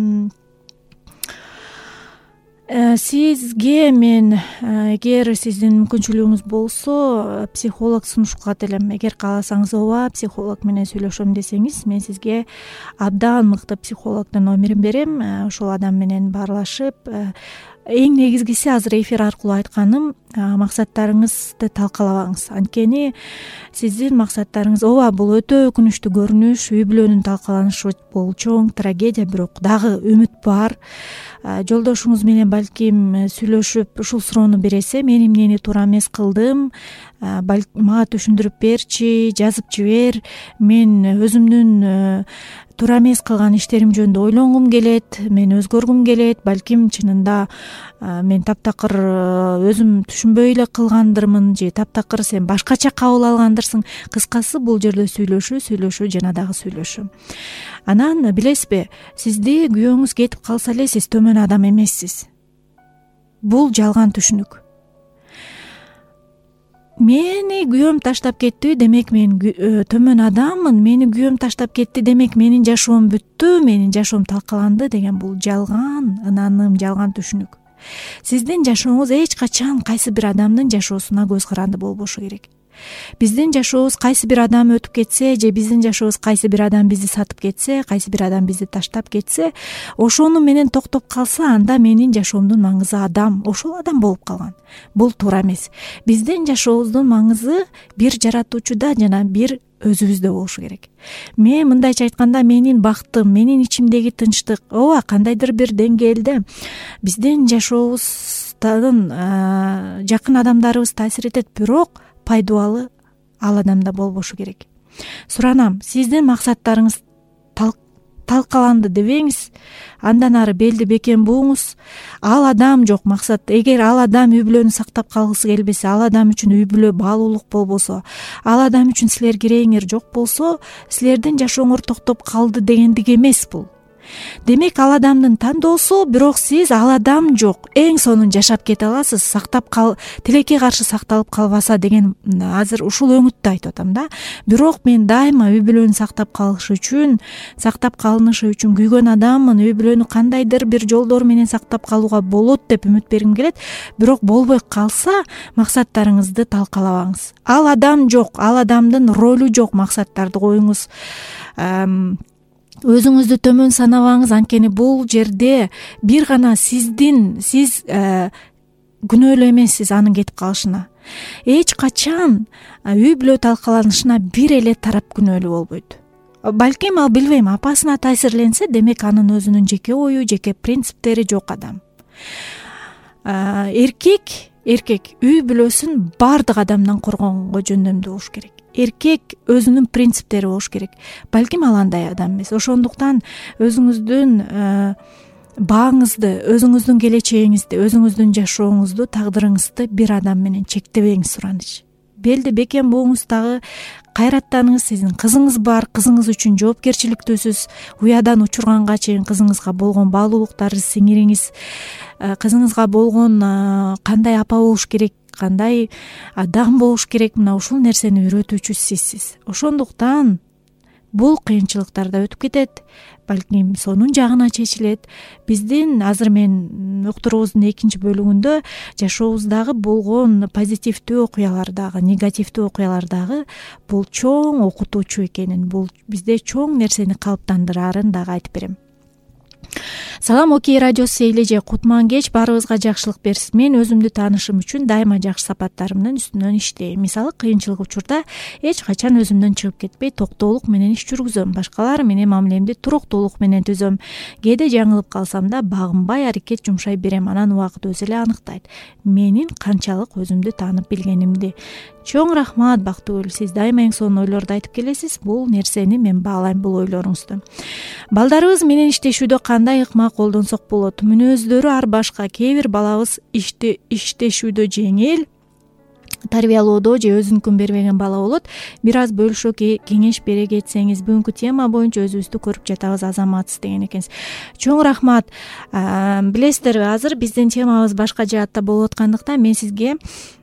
Сизге мен, эгер сиздин мүмкүнчүлүгүңүз болсо, психолог сунуш кылат элем. Эгер кааласаңыз, ооба, психолог менен сүйлөшөм десеңиз, мен сизге абдан мыкты психологдун номерин берем. Ошол адам менен баарлашып, эң негизгиси азыр эфир аркылуу айтканым, максаттарыңызды талкалабаңыз. Анткени сиздин максаттарыңыз, ооба, бул өтө өкүнүчтүү көрүнүш, үй бүлөнүн талкаланышы бул чоң трагедия, бирок дагы үмүт бар. Жолдошуңуз менен балким сүйлөшүп ушул суроону бересе, мен эмнени туура эмес кылдым, мага түшүндүрүп берчи, жазып жибер, мен өзүмдүн туура эмес кылган иштерим жөнүндө ойлонгум келет, мен өзгөргүм келет, балким чынында мен таптакыр өзүм түшүнбөй эле кылгандырмын, же таптакыр сен башкача кабыл алгандырсың. Кыскасы, бул жерде сүйлөшүү жана дагы сүйлөшүү. Анан билесизби, сизди күйөөңүз кетип калса эле сиз төмөн адам эмессиз. Бул жалган түшүнүк. Мени күйөөм таштап кетти, демек мен төмөн адаммын. Мени күйөөм таштап кетти, демек менин жашоом бүттү, менин жашоом талкаланды деген бул жалган ынаным, жалган түшүнүк. Сиздин жашооңуз эч качан кайсы бир адамдын жашоосуна көз каранды болбошу керек. Биздин жашообуз кайсы бир адам өтүп кетсе же биздин жашообуз кайсы бир адам бизди сатып кетсе, кайсы бир адам бизди таштап кетсе, ошону менен токтоп калса, анда менин жашоомдун маңызы адам, ошол адам болуп калган. Бул туура эмес. Биздин жашообуздун маңызы бир жаратуучуда жана бир өзүбүздө болушу керек. Мен мындайча айтканда, менин бактым, менин ичимдеги тынчтык, ооба, кандайдыр бир деңгээлде биздин жашообуздун жакын адамдарыбыз таасир этет, бирок пайдубалы ал адамда болбошу керек. Суранам, сиздин максаттарыңыз талкаланды дебеңиз, андан ары белди бекем бууңуз. Ал адам жок максат. Эгер ал адам үй бүлөнү сактап калгысы келбесе, ал адам үчүн үй бүлө баалуулук болбосо, ал адам үчүн силер кирээңер жок болсо, силердин жашооңор токтоп калды дегендик эмес бул. Демек, ал адамдын тандоосу, бирок сиз ал адам жок, эң сонун жашап кете аласыз, сактап тилекке каршы сакталып калбаса деген, азыр ушул өңүттү айтып атам да. Бирок мен дайыма үй бүлөнү сактап калынышы үчүн күйгөн адаммын. Үй бүлөнү кандайдыр бир жолдор менен сактап калууга болот деп үмүт бергим келет. Бирок болбой калса, максаттарыңызды талкалабаңыз. Ал адам жок, ал адамдын ролу жок, максаттарды коюңуз. Өзүңүздү төмөн санабаңыз, анткени бул жерде бир гана сиз күнөөлүү эмессиз анын кетип калышына. Эч качан үй бүлө талкаланышына бир эле тарап күнөөлүү болбойт. Балким, ал билбейм, апасына таасирленсе, демек анын өзүнүн жеке ою, жеке принциптери жок адам. Эркек үй бүлөсүн баардык адамдан коргонго жөндөмдүү болуш керек. Эркек өзүнүн принциптери болуш керек. Балким ал андай адам эмес. Ошондуктан өзүңүздүн бааңызды, өзүңүздүн келечегиңизди, өзүңүздүн жашооңузду, тагдырыңызды бир адам менен чектебеңиз. Сураныч. Белди бекем бууңуз, дагы кайраттаныңыз. Сиздин кызыңыз бар, кызыңыз үчүн жоопкерчиликтүүсүз. Уядан учурганга чейин кызыңызга болгон баалуулуктарды сиңириңиз. Кызыңызга болгон кандай апа болуш керек, кандай адам болуш керек, мына ушул нерсени үйрөтүүчү сизсиз. Ошондуктан бул кыйынчылыктар да өтүп кетет, балким сонун жагына чечилет. Биздин азыр мен уктуруубуздун экинчи бөлүгүндө жашообуздагы болгон позитивдүү окуялар дагы, негативдүү окуялар дагы бул чоң окутуучу экенин, бул бизде чоң нерсени калыптандырарын дагы айтып берем. Салам, Окей радиосу эйлеже, кутман кеч, баарыбызга жакшылык берсин. Мен өзүмдү таанышым үчүн дайыма жакшы сапаттарымдын үстүнөн иштейм. Мисалы, кыйынчылык учурда эч качан өзүмдөн чыгып кетпей, токтоолук менен иш жүргүзөм. Башкалар менен мамилемди туруктуулук менен түзөм. Кээде жаңылып калсам да, багынбай аракет жумшай берем. Анан убакыт өзү эле аныктайт менин канчалык өзүмдү таанып билгенимди. Чоң рахмат, Бактыгүл. Сиз дайыма эң сонун ойлорду айтып келесиз. Бул нерсени мен баалайм, бул ойлоруңузду. Балдарыбыз менен иштешүүдө кандай ыкма колдонсок болот? Мүнөздөрү ар башка. Кээ бир балабыз иштешүүдө жеңил, тарбиялоодо же өзүнүкүн бербеген бала болот. Бир аз бөлүшө кеңеш бере кетсеңиз. Бүгүнкү тема боюнча өзүбүздү көрүп жатабыз, азаматсыз деген экенсиз. Чоң рахмат. Билесиздерби, азыр биздин темабыз башка жаатта болуп аткандыктан мен сизге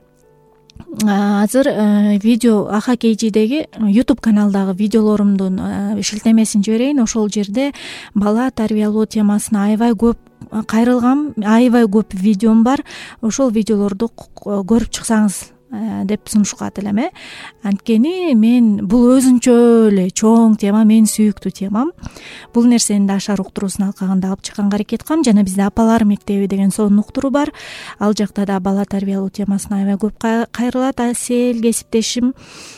азыр видео АХКЖдеги YouTube каналдагы видеолорумдун шилтемесин жиберейин. Ошол жерде бала тарбиялоо темасына аябай көп кайрылган, аябай көп видеом бар. Ошол видеолорду көрүп чыксаңыз деп сунушкат элем. Анткени мен бул өзүнчө эле чоң тема, менин сүйүктүү темам. Бул нерсени да Ашар уктуруусун алкагында алып чыкканга аракет кылам. Жана бизде апалар мектеби деген сонун уктуруу бар. Ал жакта да бала тарбиялоо темасына аябай көп кайрылат. Асел кесиптешим.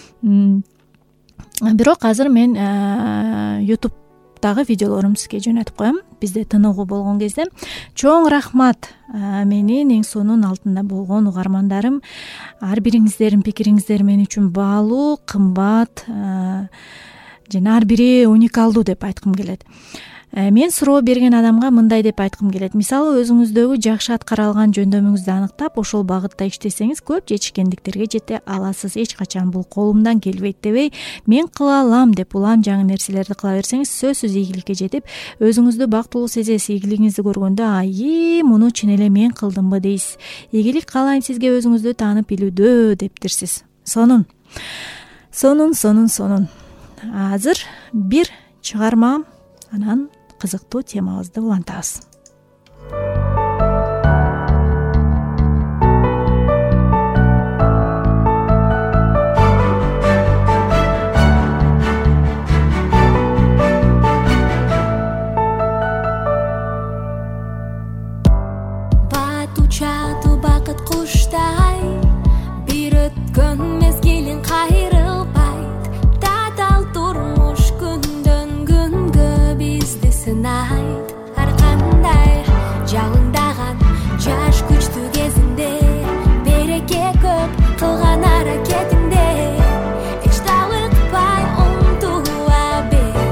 Бирок азыр мен YouTube'дагы видеолорумду сизге жөнөтүп коем. Бизде тыныгуу болгон кезде. Чоң рахмат менин эң сонун алтында болгон угармандарым. Ар бириңиздердин пикириңиздер мен үчүн баалуу, кымбат жана ар бири уникалдуу деп айткым келет. Мен суроо берген адамга мындай деп айткым келет. Мисалы, өзүңүздөгү жакшы аткара алган жөндөмүңүздү аныктап, ошол багытта иштесеңиз, көп жетишкендиктерге жете аласыз. Эч качан бул колумдан келбейт дебей, мен кыла алам деп улам жаңы нерселерди кыла берсеңиз, сөзсүз ийгиликке жетип, өзүңүздү бактылуу сезесиз. Ийгилигиңизди көргөндө, муну чын эле мен кылдымбы дейсиз. Ийгилик каалайм сизге, өзүңүздү таанып билүүдө дептирсиз. Сонун. Азыр бир чыгарма, анан кызыктуу темабызды улантабыз. учату бакыт куштай, бир өткөн мезгилин кайрылбайт. Татал турмуш күндөн күнгө бизди сынайт. Ар кандай жалындаган жаш күчтүү кезинде, береке көп кылган аракетиңде, эч талыкпай умтула бер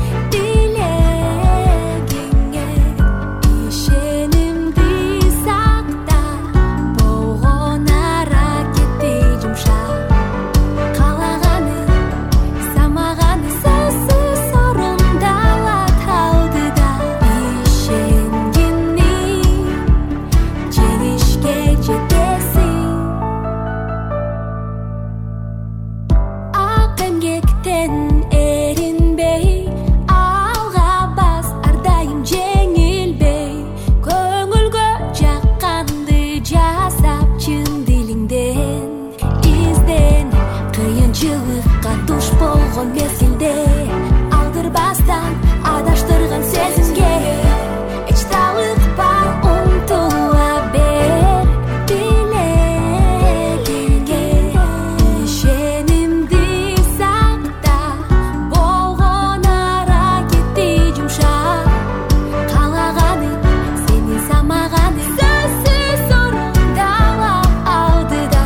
тилегиңе. Ишенимди сакта, болгон аракетти жумшап, каалаганың самаганы сөзсүз орундалат алдыда. Ишенгеним жеңишке жетесиң. Ак эмгектен эринбей, алга бас ар дайым жеңилбей, көңүлгө жакканды жасап чын дилиңден изден. Кыйынчылыкка туш болгон мезгилде, алдырбастан адаштырган сезимге, эч талыкпай умтула бер тилегиңе. Ишенимди сакта, болгон аракетти жумшап, каалаганың сени самаганың сөзсүз орундалат алдыда.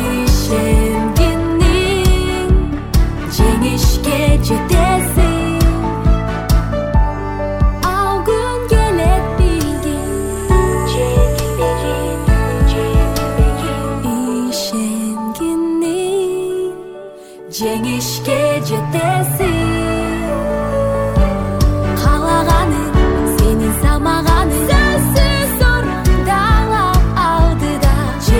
Ишенгеним жеңишке жетесиң. Ал күн келет билгин, ишенгеним жеңишке жетесиң. Каалаганың сенин самаганың сөзсүз орундалат алдыда.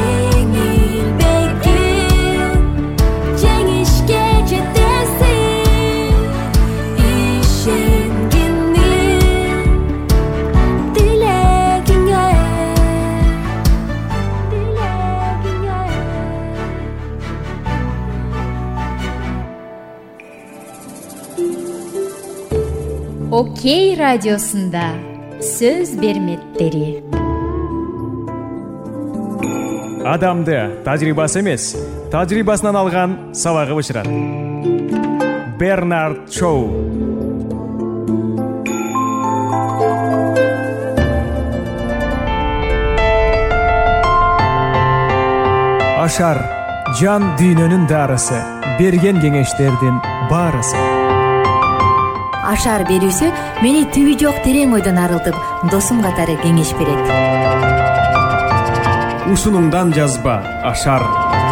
Жеңилбегин жеңишке жетесиң. Ишенгеним тилегиңе. Окей радиосунда сөз берметтери. Адамды тажрыйбасы эмес, тажрыйбасынан алган сабагы бышырат. Бернард Шоу. Ашар жан дүйнөнүн дарысы, берген кеңештердин барысы. Ашар берүүсү мени түбү жок терең ойдон арылтып, досум катары кеңеш берет. Ушунуңдан жазба Ашар.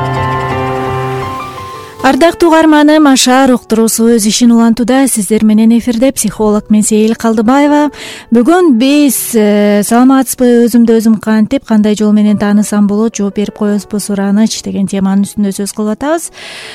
Ардактуу угарманым, Ашар уктуруусу өз ишин улантууда. Сиздер менен эфирде психолог мен Сейил Калдыбаева. Бүгүн биз саламатсызбы, өзүмдү өзүм кантип, кандай жол менен таанысам болот, жооп берип коесузбу сураныч деген теманын үстүндө сөз кылып атабыз.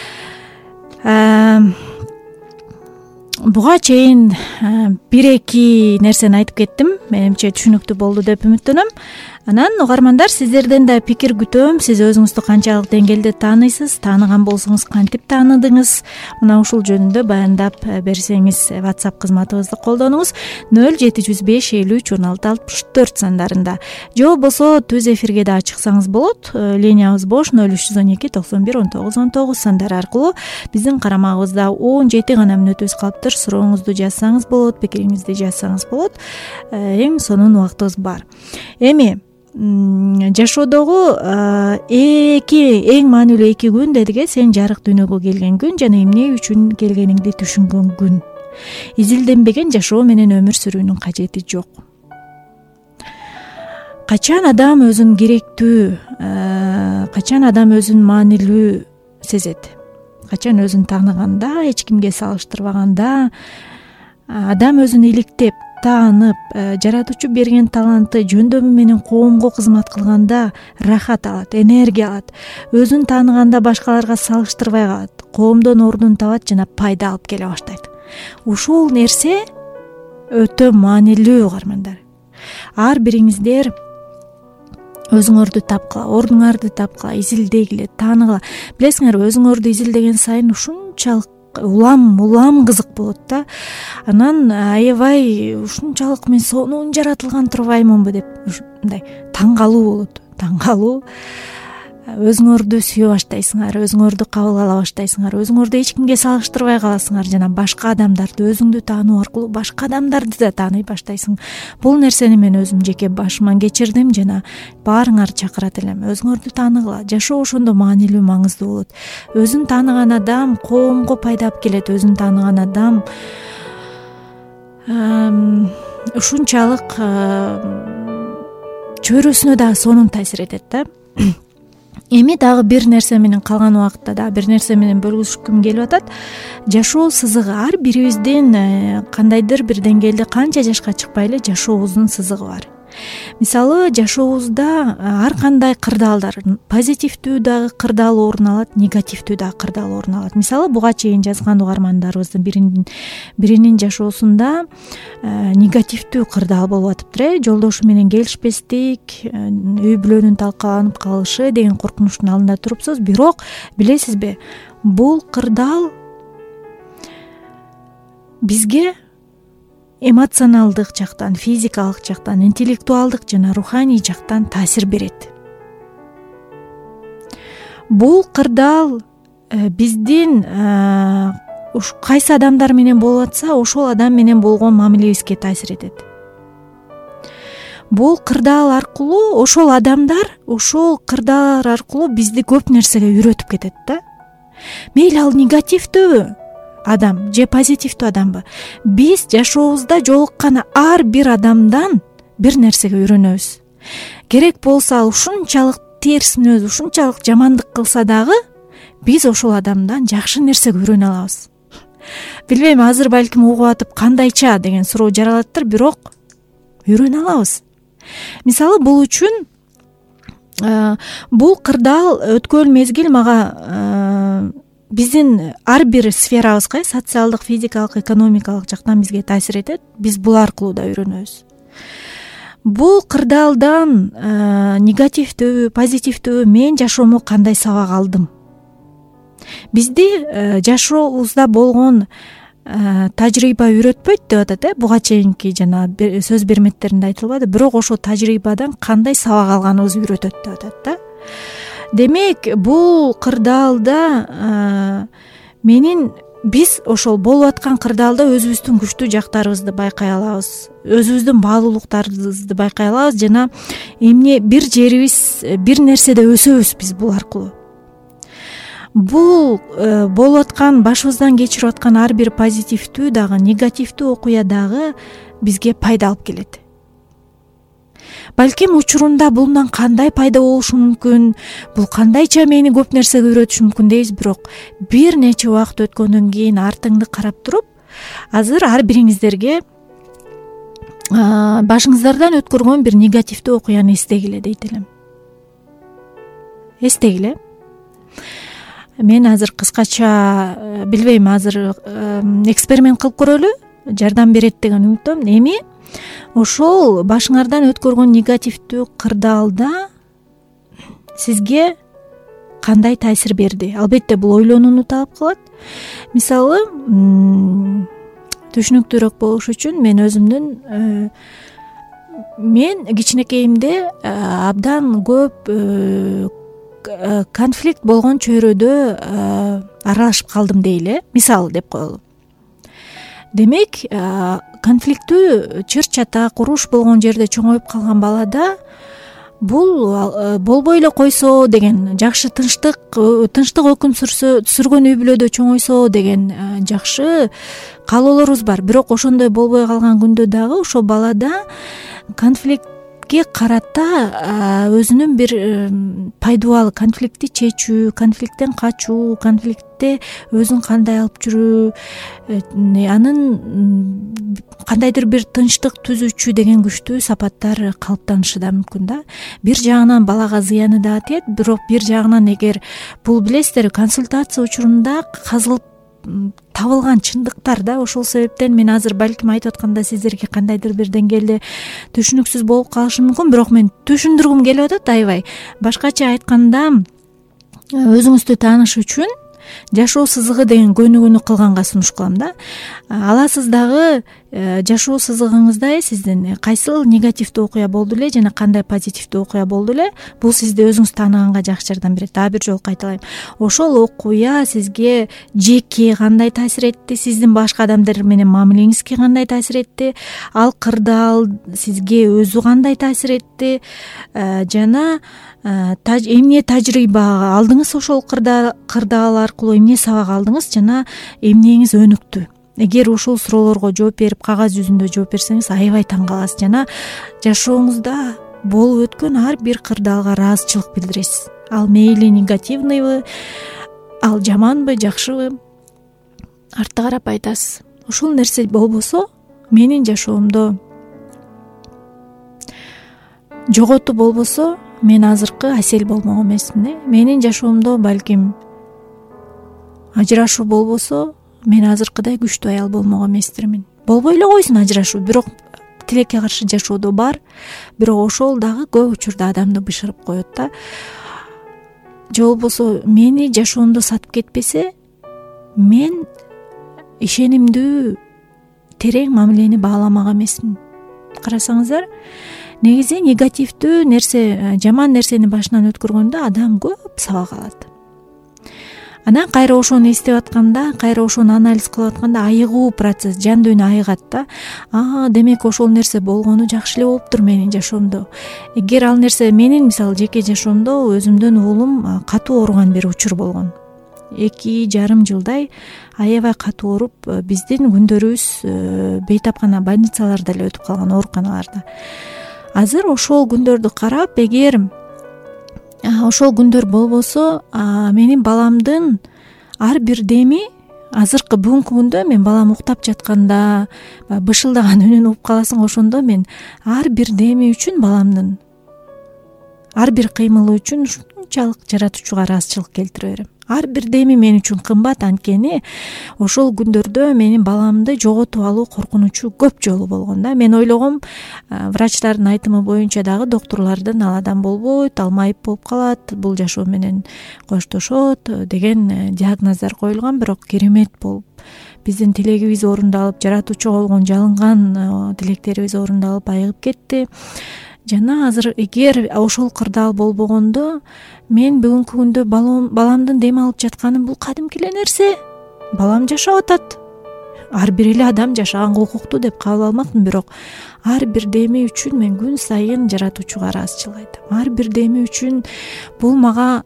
Буга чейин бир-эки нерсени айтып кеттим. Менимче түшүнүктүү болду деп үмүттөнөм. Анан угармандар, сиздерден да пикир күтөм. Сиз өзүңүздү канчалык деңгээлде тааныйсыз, тааныган болсоңуз кантип тааныдыңыз? Мына ушул жөнүндө баяндап берсеңиз, WhatsApp кызматыбызды колдонуңуз 075504664 сандарында. Же болбосо түз эфирге да чыксаңыз болот. Линиябыз бош 0312 91 19 19 сандары аркылуу биздин карамагыбызда 17 гана мүнөт өз калыптыр. Сурооңузду жазсаңыз болот, пикириңизди жазсаңыз болот. Эң сонун убактыбыз бар. Эми жашоодогу эң маанилүү 2 күн дедик. Сен жарык дүйнөгө келген күн жана эмне үчүн келгениңди түшүнгөн күн. Изилденбеген жашоо менен өмүр сүрүүнүн кажети жок. Качан адам өзүн керектүү, качан адам өзүн маанилүү сезет? Качан өзүн тааныганда, эч кимге салыштырбаганда, адам өзүн иликтеп, таанып, жаратуучу берген таланты жөндөмү менен коомго кызмат кылганда рахат алат, энергия алат. Өзүн тааныганда башкаларга салыштырбай калат, коомдон ордун табат жана пайда алып келе баштайт. Ушул нерсе өтө маанилүү угармандар. Ар бириңиздер өзүңөрдү тапкыла, ордуңарды тапкыла, изилдегиле, тааныгыла. Билесиңерби, өзүңөрдү изилдеген сайын ушунчалык улам кызык болот да. Анан аябай ушунчалык мен сонун жаратылган турбаймынбы деп мындай таң калуу болот. Таң калуу. Өзүңөрдү сүйө баштайсыңар, өзүңөрдү кабыл ала баштайсыңар, өзүңөрдү эч кимге салыштырбай каласыңар жана башка адамдарды өзүңдү таануу аркылуу башка адамдарды да тааный баштайсың. Бул нерсени мен өзүм жеке башыман кечирдим жана баарыңарды чакырат элем. Өзүңөрдү тааныгыла. Жашоо ошондо маанилүү, маңыздуу болот. Өзүн тааныган адам коомго пайда алып келет. Өзүн тааныган адам ушунчалык чөйрөсүнө дагы сонун таасир этет да. Эми дагы бир нерсе менен, калган убакытта дагы бир нерсе менен бөлүшкүм келип атат. Жашоо сызыгы ар бирибиздин кандайдыр бир деңгээлде канча жашка чыкпайлы жашообуздун сызыгы бар. Мисалы, жашообузда ар кандай кырдаалдар, позитивдүү дагы кырдаал орун алат, негативдүү дагы кырдаал орун алат. Мисалы, буга чейин жазган угармандарыбыздын биринин жашоосунда негативдүү кырдаал болуп атыптыр. Жолдошу менен келишпестик, үй бүлөнүн талкаланып калышы деген коркунучтун алдында турупсуз. Бирок билесизби, бул кырдаал бизге эмоционалдык жактан, физикалык жактан, интеллектуалдык жана руханий жактан таасир берет. Бул кырдаал биздин кайсы адамдар менен болуп атса, ошол адам менен болгон мамилебизге таасир этет. Бул кырдаал аркылуу ошол кырдаалар аркылуу бизди көп нерсеге үйрөтүп кетет да. Мейли ал негативдүү адам же позитивдүү адамбы, биз жашообузда жолуккан ар бир адамдан бир нерсеге үйрөнөбүз. Керек болсо ал ушунчалык терс мүнөз, ушунчалык жамандык кылса дагы биз ошол адамдан жакшы нерсе үйрөнө алабыз. Билбейм, азыр балким угуп атып кандайча деген суроо жаралаттыр, бирок үйрөнө алабыз. Мисалы, бул үчүн бул кырдаал өткөн мезгил мага биздин ар бир сферабызга, социалдык, физикалык, экономикалык жактан бизге таасир этет. Биз бул аркылуу да үйрөнөбүз. Бул кырдаалдан негативдүү, позитивдүү мен жашоомо кандай сабак алдым? Бизди жашообузда болгон тажрыйба үйрөтпөйт деп атат, буга чейинки жана сөз берметтеринде айтылбады, бирок ошо тажрыйбадан кандай сабак алганыбыз үйрөтөт деп атат да. Демек, бул кырдаалда биз ошол болуп аткан кырдаалда өзүбүздүн күчтүү жактарыбызды байкай алабыз, өзүбүздүн баалуулуктарыбызды байкай алабыз жана эмне бир жерибиз, бир нерседе өсөбүз биз бул аркылуу. Бул болуп аткан, башыбыздан кечирип аткан ар бир позитивдүү дагы, негативдүү окуя дагы бизге пайда алып келет. Балким учурунда булдан кандай пайда болушу мүмкүн, бул кандайча мени көп нерсеге үйрөтүшү мүмкүн дейбиз, бирок бир нече убакыт өткөндөн кийин артыңды карап туруп, азыр ар бириңиздерге башыңыздардан өткөргөн бир негативдүү окуяны эстегиле дейт элем. Эстегиле. Мен азыр кыскача, билбейм, азыр эксперимент кылып көрөлү, жардам берет деген үмүттөмүн. Эми ошол башыңардан өткөргөн негативдүү кырдаалда сизге кандай таасир берди? Албетте, бул ойлонууну талап кылат. Мисалы, түшүнүктүүрөөк болуш үчүн мен кичинекейимде абдан көп конфликт болгон чөйрөдө аралашып калдым дейли, мисалы деп коелу. Демек, конфликттүү чыр-чатак, уруш болгон жерде чоңоюп калган балада бул болбой эле койсо деген, жакшы тынчтык өкүм сүргөн үй бүлөдө чоңойсо деген жакшы каалоолорубуз бар. Бирок ошондой болбой калган күндө дагы ошол балада конфликтке карата өзүнүн бир пайдубалы, конфликтти чечүү, конфликттен качуу, конфликтте өзүн кандай алып жүрүү, анын кандайдыр бир тынчтык түзүүчү деген күчтүү сапаттар калыптанышы да мүмкүн да. Бир жагынан балага зыяны да тиет, бирок бир жагынан эгер бул, билесиздер, консультация учурунда казылып табылган чындыктар да. Ошол себептен мен азыр балким айтып атканда сиздерге кандайдыр бир деңгээлде түшүнүксүз болуп калышы мүмкүн, бирок мен түшүндүргүм келип атат аябай. Башкача айтканда, өзүңүздү тааныш үчүн жашоо сызыгы деген көнүгүүнү кылганга сунуш кылам да. Аласыз дагы жашоо сызыгыңызда сиздин кайсыл негативдүү окуя болду эле жана кандай позитивдүү окуя болду эле, бул сизди өзүңүз тааныганга жакшы жардам берет. Дагы бир жолу кайталайм, ошол окуя сизге жеке кандай таасир этти, сиздин башка адамдар менен мамилеңизге кандай таасир этти, ал кырдаал сизге өзү кандай таасир этти, жана эмне тажрыйба алдыңыз ошол кырдаал аркылуу, эмне сабак алдыңыз жана эмнеңиз өнүктү. Эгер ушул суроолорго жооп берип, кагаз жүзүндө жооп берсеңиз аябай таң каласыз жана жашооңузда болуп өткөн ар бир кырдаалга ыраазычылык билдиресиз. Ал мейли негативныйбы, ал жаманбы, жакшыбы, артта карап айтасыз. Ушул нерсе болбосо менин жашоомдо, жоготу болбосо мен азыркы Асель болмок эмесмин. Менин жашоомдо балким ажырашуу болбосо мен азыркыдай күчтүү аял болмок эместирмин. Болбой эле койсун ажырашуу, бирок тилекке каршы жашоодо бар, бирок ошол дагы көп учурда адамды бышырып коет да. Же болбосо мени жашоомдо сатып кетпесе, мен ишенимдүү терең мамилени бааламак эмесмин. Карасаңыздар, негизи негативдүү нерсе, жаман нерсени башынан өткөргөндө адам көп сабак алат. Анан кайра ошону эстеп атканда, кайра ошону анализ кылып атканда айыгуу процесс, жан дүйнө айыгат да. Демек ошол нерсе болгону жакшы эле болуптур менин жашоомдо. Эгер ал нерсе менин мисалы жеке жашоомдо өзүмдүн уулум катуу ооруган бир учур болгон. 2,5 жылдай аябай катуу ооруп, биздин күндөрүбүз бейтапкана больницаларда эле өтүп калган, ооруканаларда. Азыр ошол күндөрдү карап, эгер ошол күндөр болбосо, менин баламдын ар бир деми, азыркы бүгүнкү күндө мен балам уктап жатканда бышылдаган үнүн угуп каласың, ошондо мен ар бир деми үчүн, баламдын ар бир кыймылы үчүн ушунчалык жаратуучуга ыраазычылык келтире берем. Ар бир деми мен үчүн кымбат, анткени ошол күндөрдө менин баламды жоготуп алуу коркунучу көп жолу болгон да. Мен ойлогом, врачтардын айтымы боюнча дагы докторлордун ал адам болбойт, ал майып болуп калат, бул жашоо менен коштошот деген диагноздар коюлган, бирок керемет болуп биздин тилегибиз орундалып, жаратуучуга болгон жалынган тилектерибиз орундалып айыгып кетти. Жана азыр эгер ошол кырдаал болбогондо, мен бүгүнкү күндө баламдын дем алып жатканым бул кадимки эле нерсе. Балам жашап атат. Ар бир эле адам жашаганга укуктуу деп кабыл алмакмын, бирок ар бир деми үчүн мен күн сайын жаратуучуга ыраазычылык айтам. Ар бир деми үчүн бул мага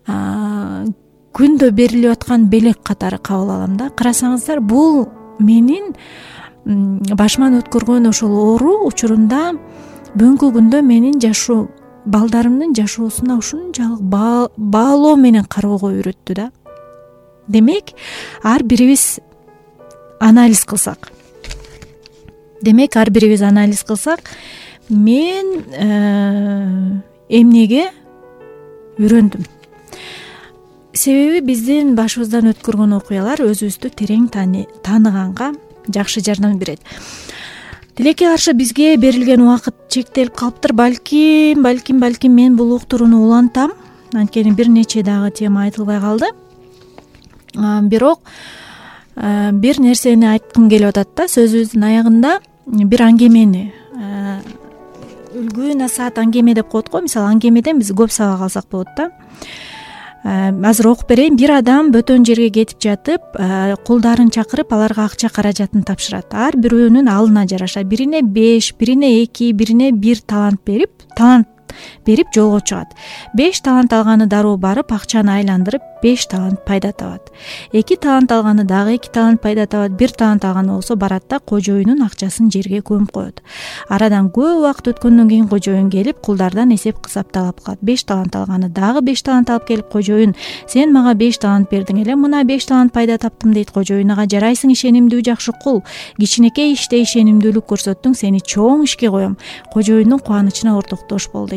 күндө берилип аткан белек катары кабыл алам да. Карасаңыздар, бул менин башыман өткөргөн ошол оору учурунда бүгүнкү күндө менин жашоо, балдарымдын жашоосуна ушунчалык баалоо менен кароого үйрөттү да. Демек, ар бирибиз анализ кылсак, мен эмнеге үйрөндүм? Себеби биздин башыбыздан өткөргөн окуялар өзүбүздү терең тааныганга жакшы жардам берет. Тилекке каршы бизге берилген убакыт чектелип калыптыр. Балким мен бул уктурууну улантам. Анткени бир нече дагы тема айтылбай калды. Бирок бир нерсени айткым келип атат да. Сөзүбүздүн аягында бир аңгемени, үлгү насаат аңгеме деп коет го. Мисалы, аңгемеден биз көп сабак алсак болот да. Азыр окуп берейин. Бир адам бөтөн жерге кетип жатып, кулдарын чакырып, аларга акча каражатын тапшырат. Ар бирөөнүн алына жараша бирине 5, бирине 2, бирине 1 талант берип жолго чыгат. 5 талант алганы дароо барып акчаны айландырып 5 талант пайда табат. 2 талант алганы дагы 2 талант пайда табат. 1 талант алганы болсо барат да кожоюнун акчасын жерге көмүп коет. Арадан көп убакыт өткөндөн кийин кожоюн келип кулдардан эсеп кысап талап калат. 5 талант алганы дагы 5 талант алып келип кожоюн, сен мага 5 талант бердиң эле, мына 5 талант пайда таптым дейт кожоюн. Ага жарайсың, ишенимдүү жакшы кул. Кичинекей иште ишенимдүүлүк көрсөттүң, сени чоң ишке коем. Кожоюндун кубанычына ортоктош бол дейт.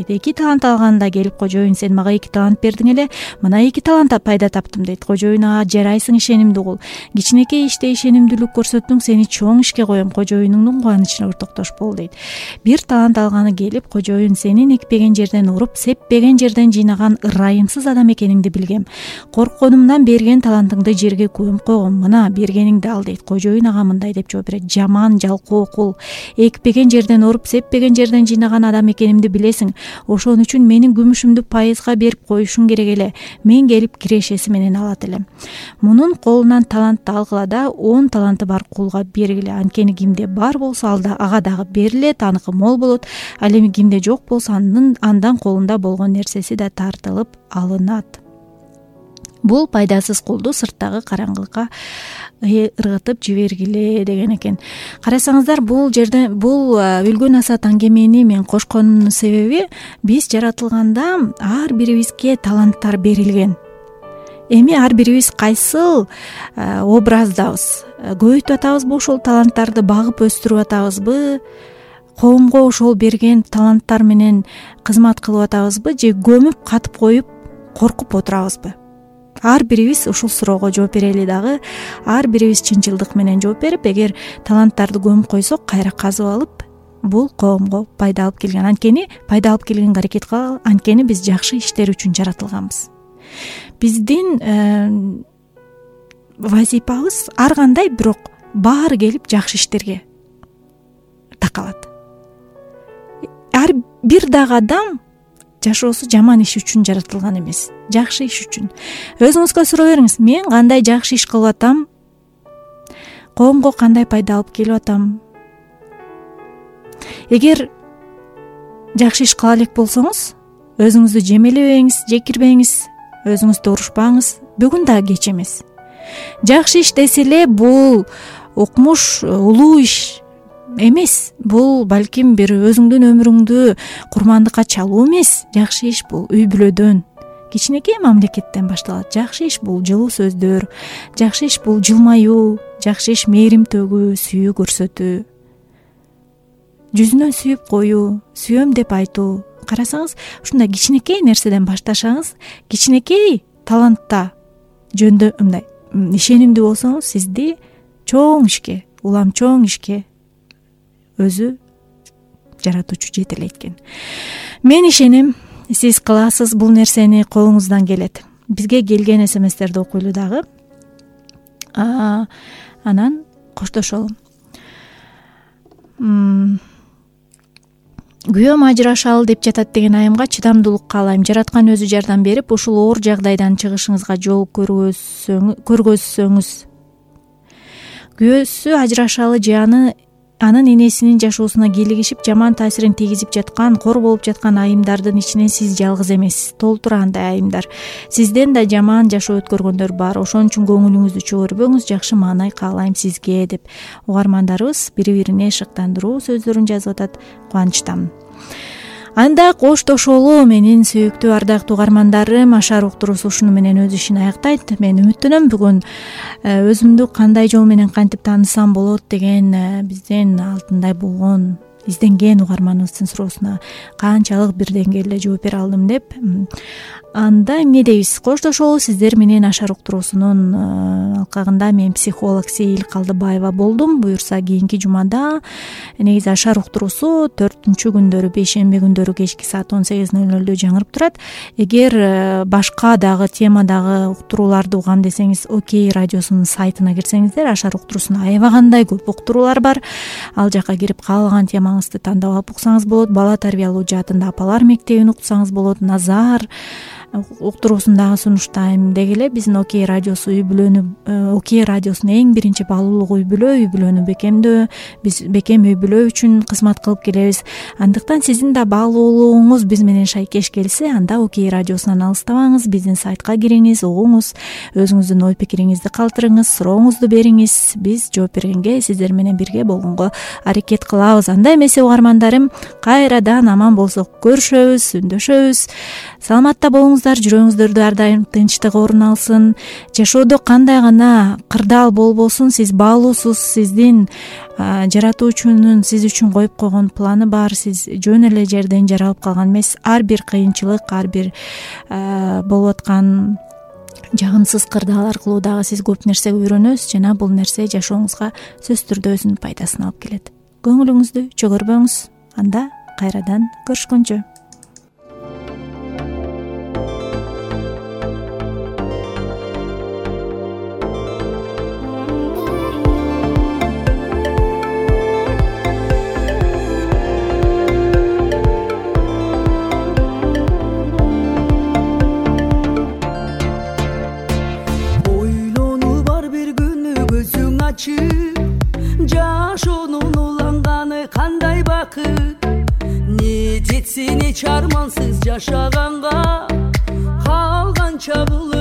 дейт. 2 талант алганда келип кожоюн сен мага 2 талант бердиң эле, мына 2 талант пайда таптым дейт. Кожоюн ага жарайсың, ишенимдүү кыл. Кичинекей иште ишенимдүүлүк көрсөттүң, сени чоң ишке коем, кожоюнуңдун кубанычына ортоктош бол дейт. 1 талант алганы келип кожоюн сенин экпеген жерден уруп, сеппеген жерден жыйнаган ырайымсыз адам экениңди билгем. Коркконумдан берген талантыңды жерге көмүп койгом. Мына бергениңди ал дейт. Кожоюн ага мындай деп жооп берет: жаман, жалкоо кул. Экпеген жерден уруп, сеппеген жерден жыйнаган адам экенимди билесиң. Ошон үчүн менин күмүшүмдү пайызга берип коюшуң керек эле. Мен келип кирешеси менен алат элем. Мунун колунан талантты алгыла да 10 таланты бар кулга бергиле. Анткени кимде бар болсо ага дагы берилет, аныкы мол болот. Ал эми кимде жок болсо андан колунда болгон нерсеси да тартылып алынат. Бул пайдасыз кулду сырттагы караңгылыкка ыргытып жибергиле деген экен. Карасаңыздар, бул жерде өлгөн асат аңгемени мен кошконумдун себеби, биз жаратылганда ар бирибизге таланттар берилген. Эми ар бирибиз кайсыл образдабыз, көбөйтүп атабызбы, ошол таланттарды багып өстүрүп атабызбы, коомго ошол берген таланттар менен кызмат кылып атабызбы, же көмүп катып коюп коркуп отурабызбы? Ар бирибиз ушул суроого жооп берели дагы. Ар бирибиз чынчылдык менен жооп берип, эгер таланттарды көмүп койсок, кайра казып алып, бул коомго пайда алып келген. Анткени пайда алып келгенге аракет кылалы. Анткени биз жакшы иштер үчүн жаратылганбыз. Биздин вазипабыз ар кандай, бирок баары келип жакшы иштерге такалат. Ар бир дагы адам жашоосу жаман иш үчүн жаратылган эмес, жакшы иш үчүн. Өзүңүзгө суроо бериңиз: мен кандай жакшы иш кылып атам? Коомго кандай пайда алып келип атам? Эгер жакшы иш кыла элек болсоңуз, өзүңүздү жемелебеңиз, жекирбеңиз, өзүңүздү урушпаңыз. Бүгүн дагы кеч эмес. Жакшы иш десе эле бул укмуш, улуу иш эмес. Бул балким бир өзүңдүн өмүрүңдү курмандыкка чалуу эмес. Жакшы иш бул үй бүлөдөн, кичинекей мамлекеттен башталат. Жакшы иш бул жылуу сөздөр, жакшы иш бул жылмаюу, жакшы иш мээрим төгүү, сүйүү көрсөтүү, жүзүнөн сүйүп коюу, сүйөм деп айтуу. Карасаңыз, ушундай кичинекей нерседен баштасаңыз, кичинекей талантта жөндө мындай ишенимдүү болсоңуз, сизди чоң ишке, улам чоң ишке өзү жаратуучу жетелейт экен. Мен ишенем, сиз кыласыз бул нерсени, колуңуздан келет. Бизге келген смстерди окуйлу дагы. Анан коштошолу. Күйөөм ажырашалы деп жатат деген айымга чыдамдуулук каалайм. Жараткан өзү жардам берип, ушул оор жагдайдан чыгышыңызга жол көргөзсөңүз. Күйөөсү ажырашалы же анын энесинин жашоосуна кийлигишип, жаман таасирин тийгизип жаткан, кор болуп жаткан айымдардын ичинен сиз жалгыз эмес. Толтура андай айымдар. Сизден да жаман жашоо өткөргөндөр бар. Ошон үчүн көңүлүңүздү чөгөрбөңүз, жакшы маанай каалайм сизге деп угармандарыбыз бири-бирине шыктандыруу сөздөрүн жазып атат. Кубанычтамын. Анда коштошолу менин сүйүктүү ардактуу угармандарым. Ашар уктуруусу ушуну менен өз ишин аяктайт. Мен үмүттөнөм, бүгүн өзүмдү кандай жол менен кантип таанысам болот деген биздин алтындай болгон изденген угарманыбыздын суроосуна канчалык бир деңгээлде жооп бере алдым деп. Анда эмне дейбиз? Коштошолу сиздер менен Ашар уктуруусунун алкагында мен психолог Сейил Калдыбаева болдум. Буюрса кийинки жумада негизи Ашар уктуруусу 4-күндөрү, бейшемби күндөрү кечки саат 18:00 жаңырып турат. Эгер башка дагы темадагы уктурууларды угам десеңиз, Окей радиосунун сайтына кирсеңиздер, Ашар уктуруусуна аябагандай көп уктуруулар бар. Ал жака кирип каалаган темаңызды тандап алып уксаңыз болот. Бала тарбиялоо жаатында апалар мектебин уксаңыз болот. Назар уктуруусун дагы сунуштайм дегиле. Биздин Окей радиосу үй бүлөнү, Окей радиосунун эң биринчи баалуулугу үй бүлөнү бекемдөө. Биз бекем үй бүлө үчүн кызмат кылып келебиз. Андыктан сиздин да баалуулугуңуз биз менен шайкеш келсе, анда Окей радиосунан алыстабаңыз, биздин сайтка кириңиз, угуңуз, өзүңүздүн ой пикириңизди калтырыңыз, сурооңузду бериңиз. Биз жооп бергенге, сиздер менен бирге болгонго аракет кылабыз. Анда эмесе угармандарым, кайрадан аман болсок көрүшөбүз, үндөшөбүз. Саламатта болуңуздар, жүрөгүңүздөрдө ар дайым тынчтык орун алсын. Жашоодо кандай гана кырдаал болбосун, сиз баалуусуз, сиздин жаратуучунун сиз үчүн коюп койгон планы бар. Сиз жөн эле жерден жаралып калган эмес. Ар бир кыйынчылык, ар бир болуп аткан жагымсыз кырдаалар кылуу дагы сиз көп нерсе үйрөнөсүз жана бул нерсе жашооңузга сөзсүз түрдө өзүнүн пайдасын алып келет. Көңүлүңүздү чөгөрбөңүз. Анда кайрадан көрүшкөнчө. Жашоонун уланганы кандай бакыт, не жетсин эч армансыз жашаганга, калганча бул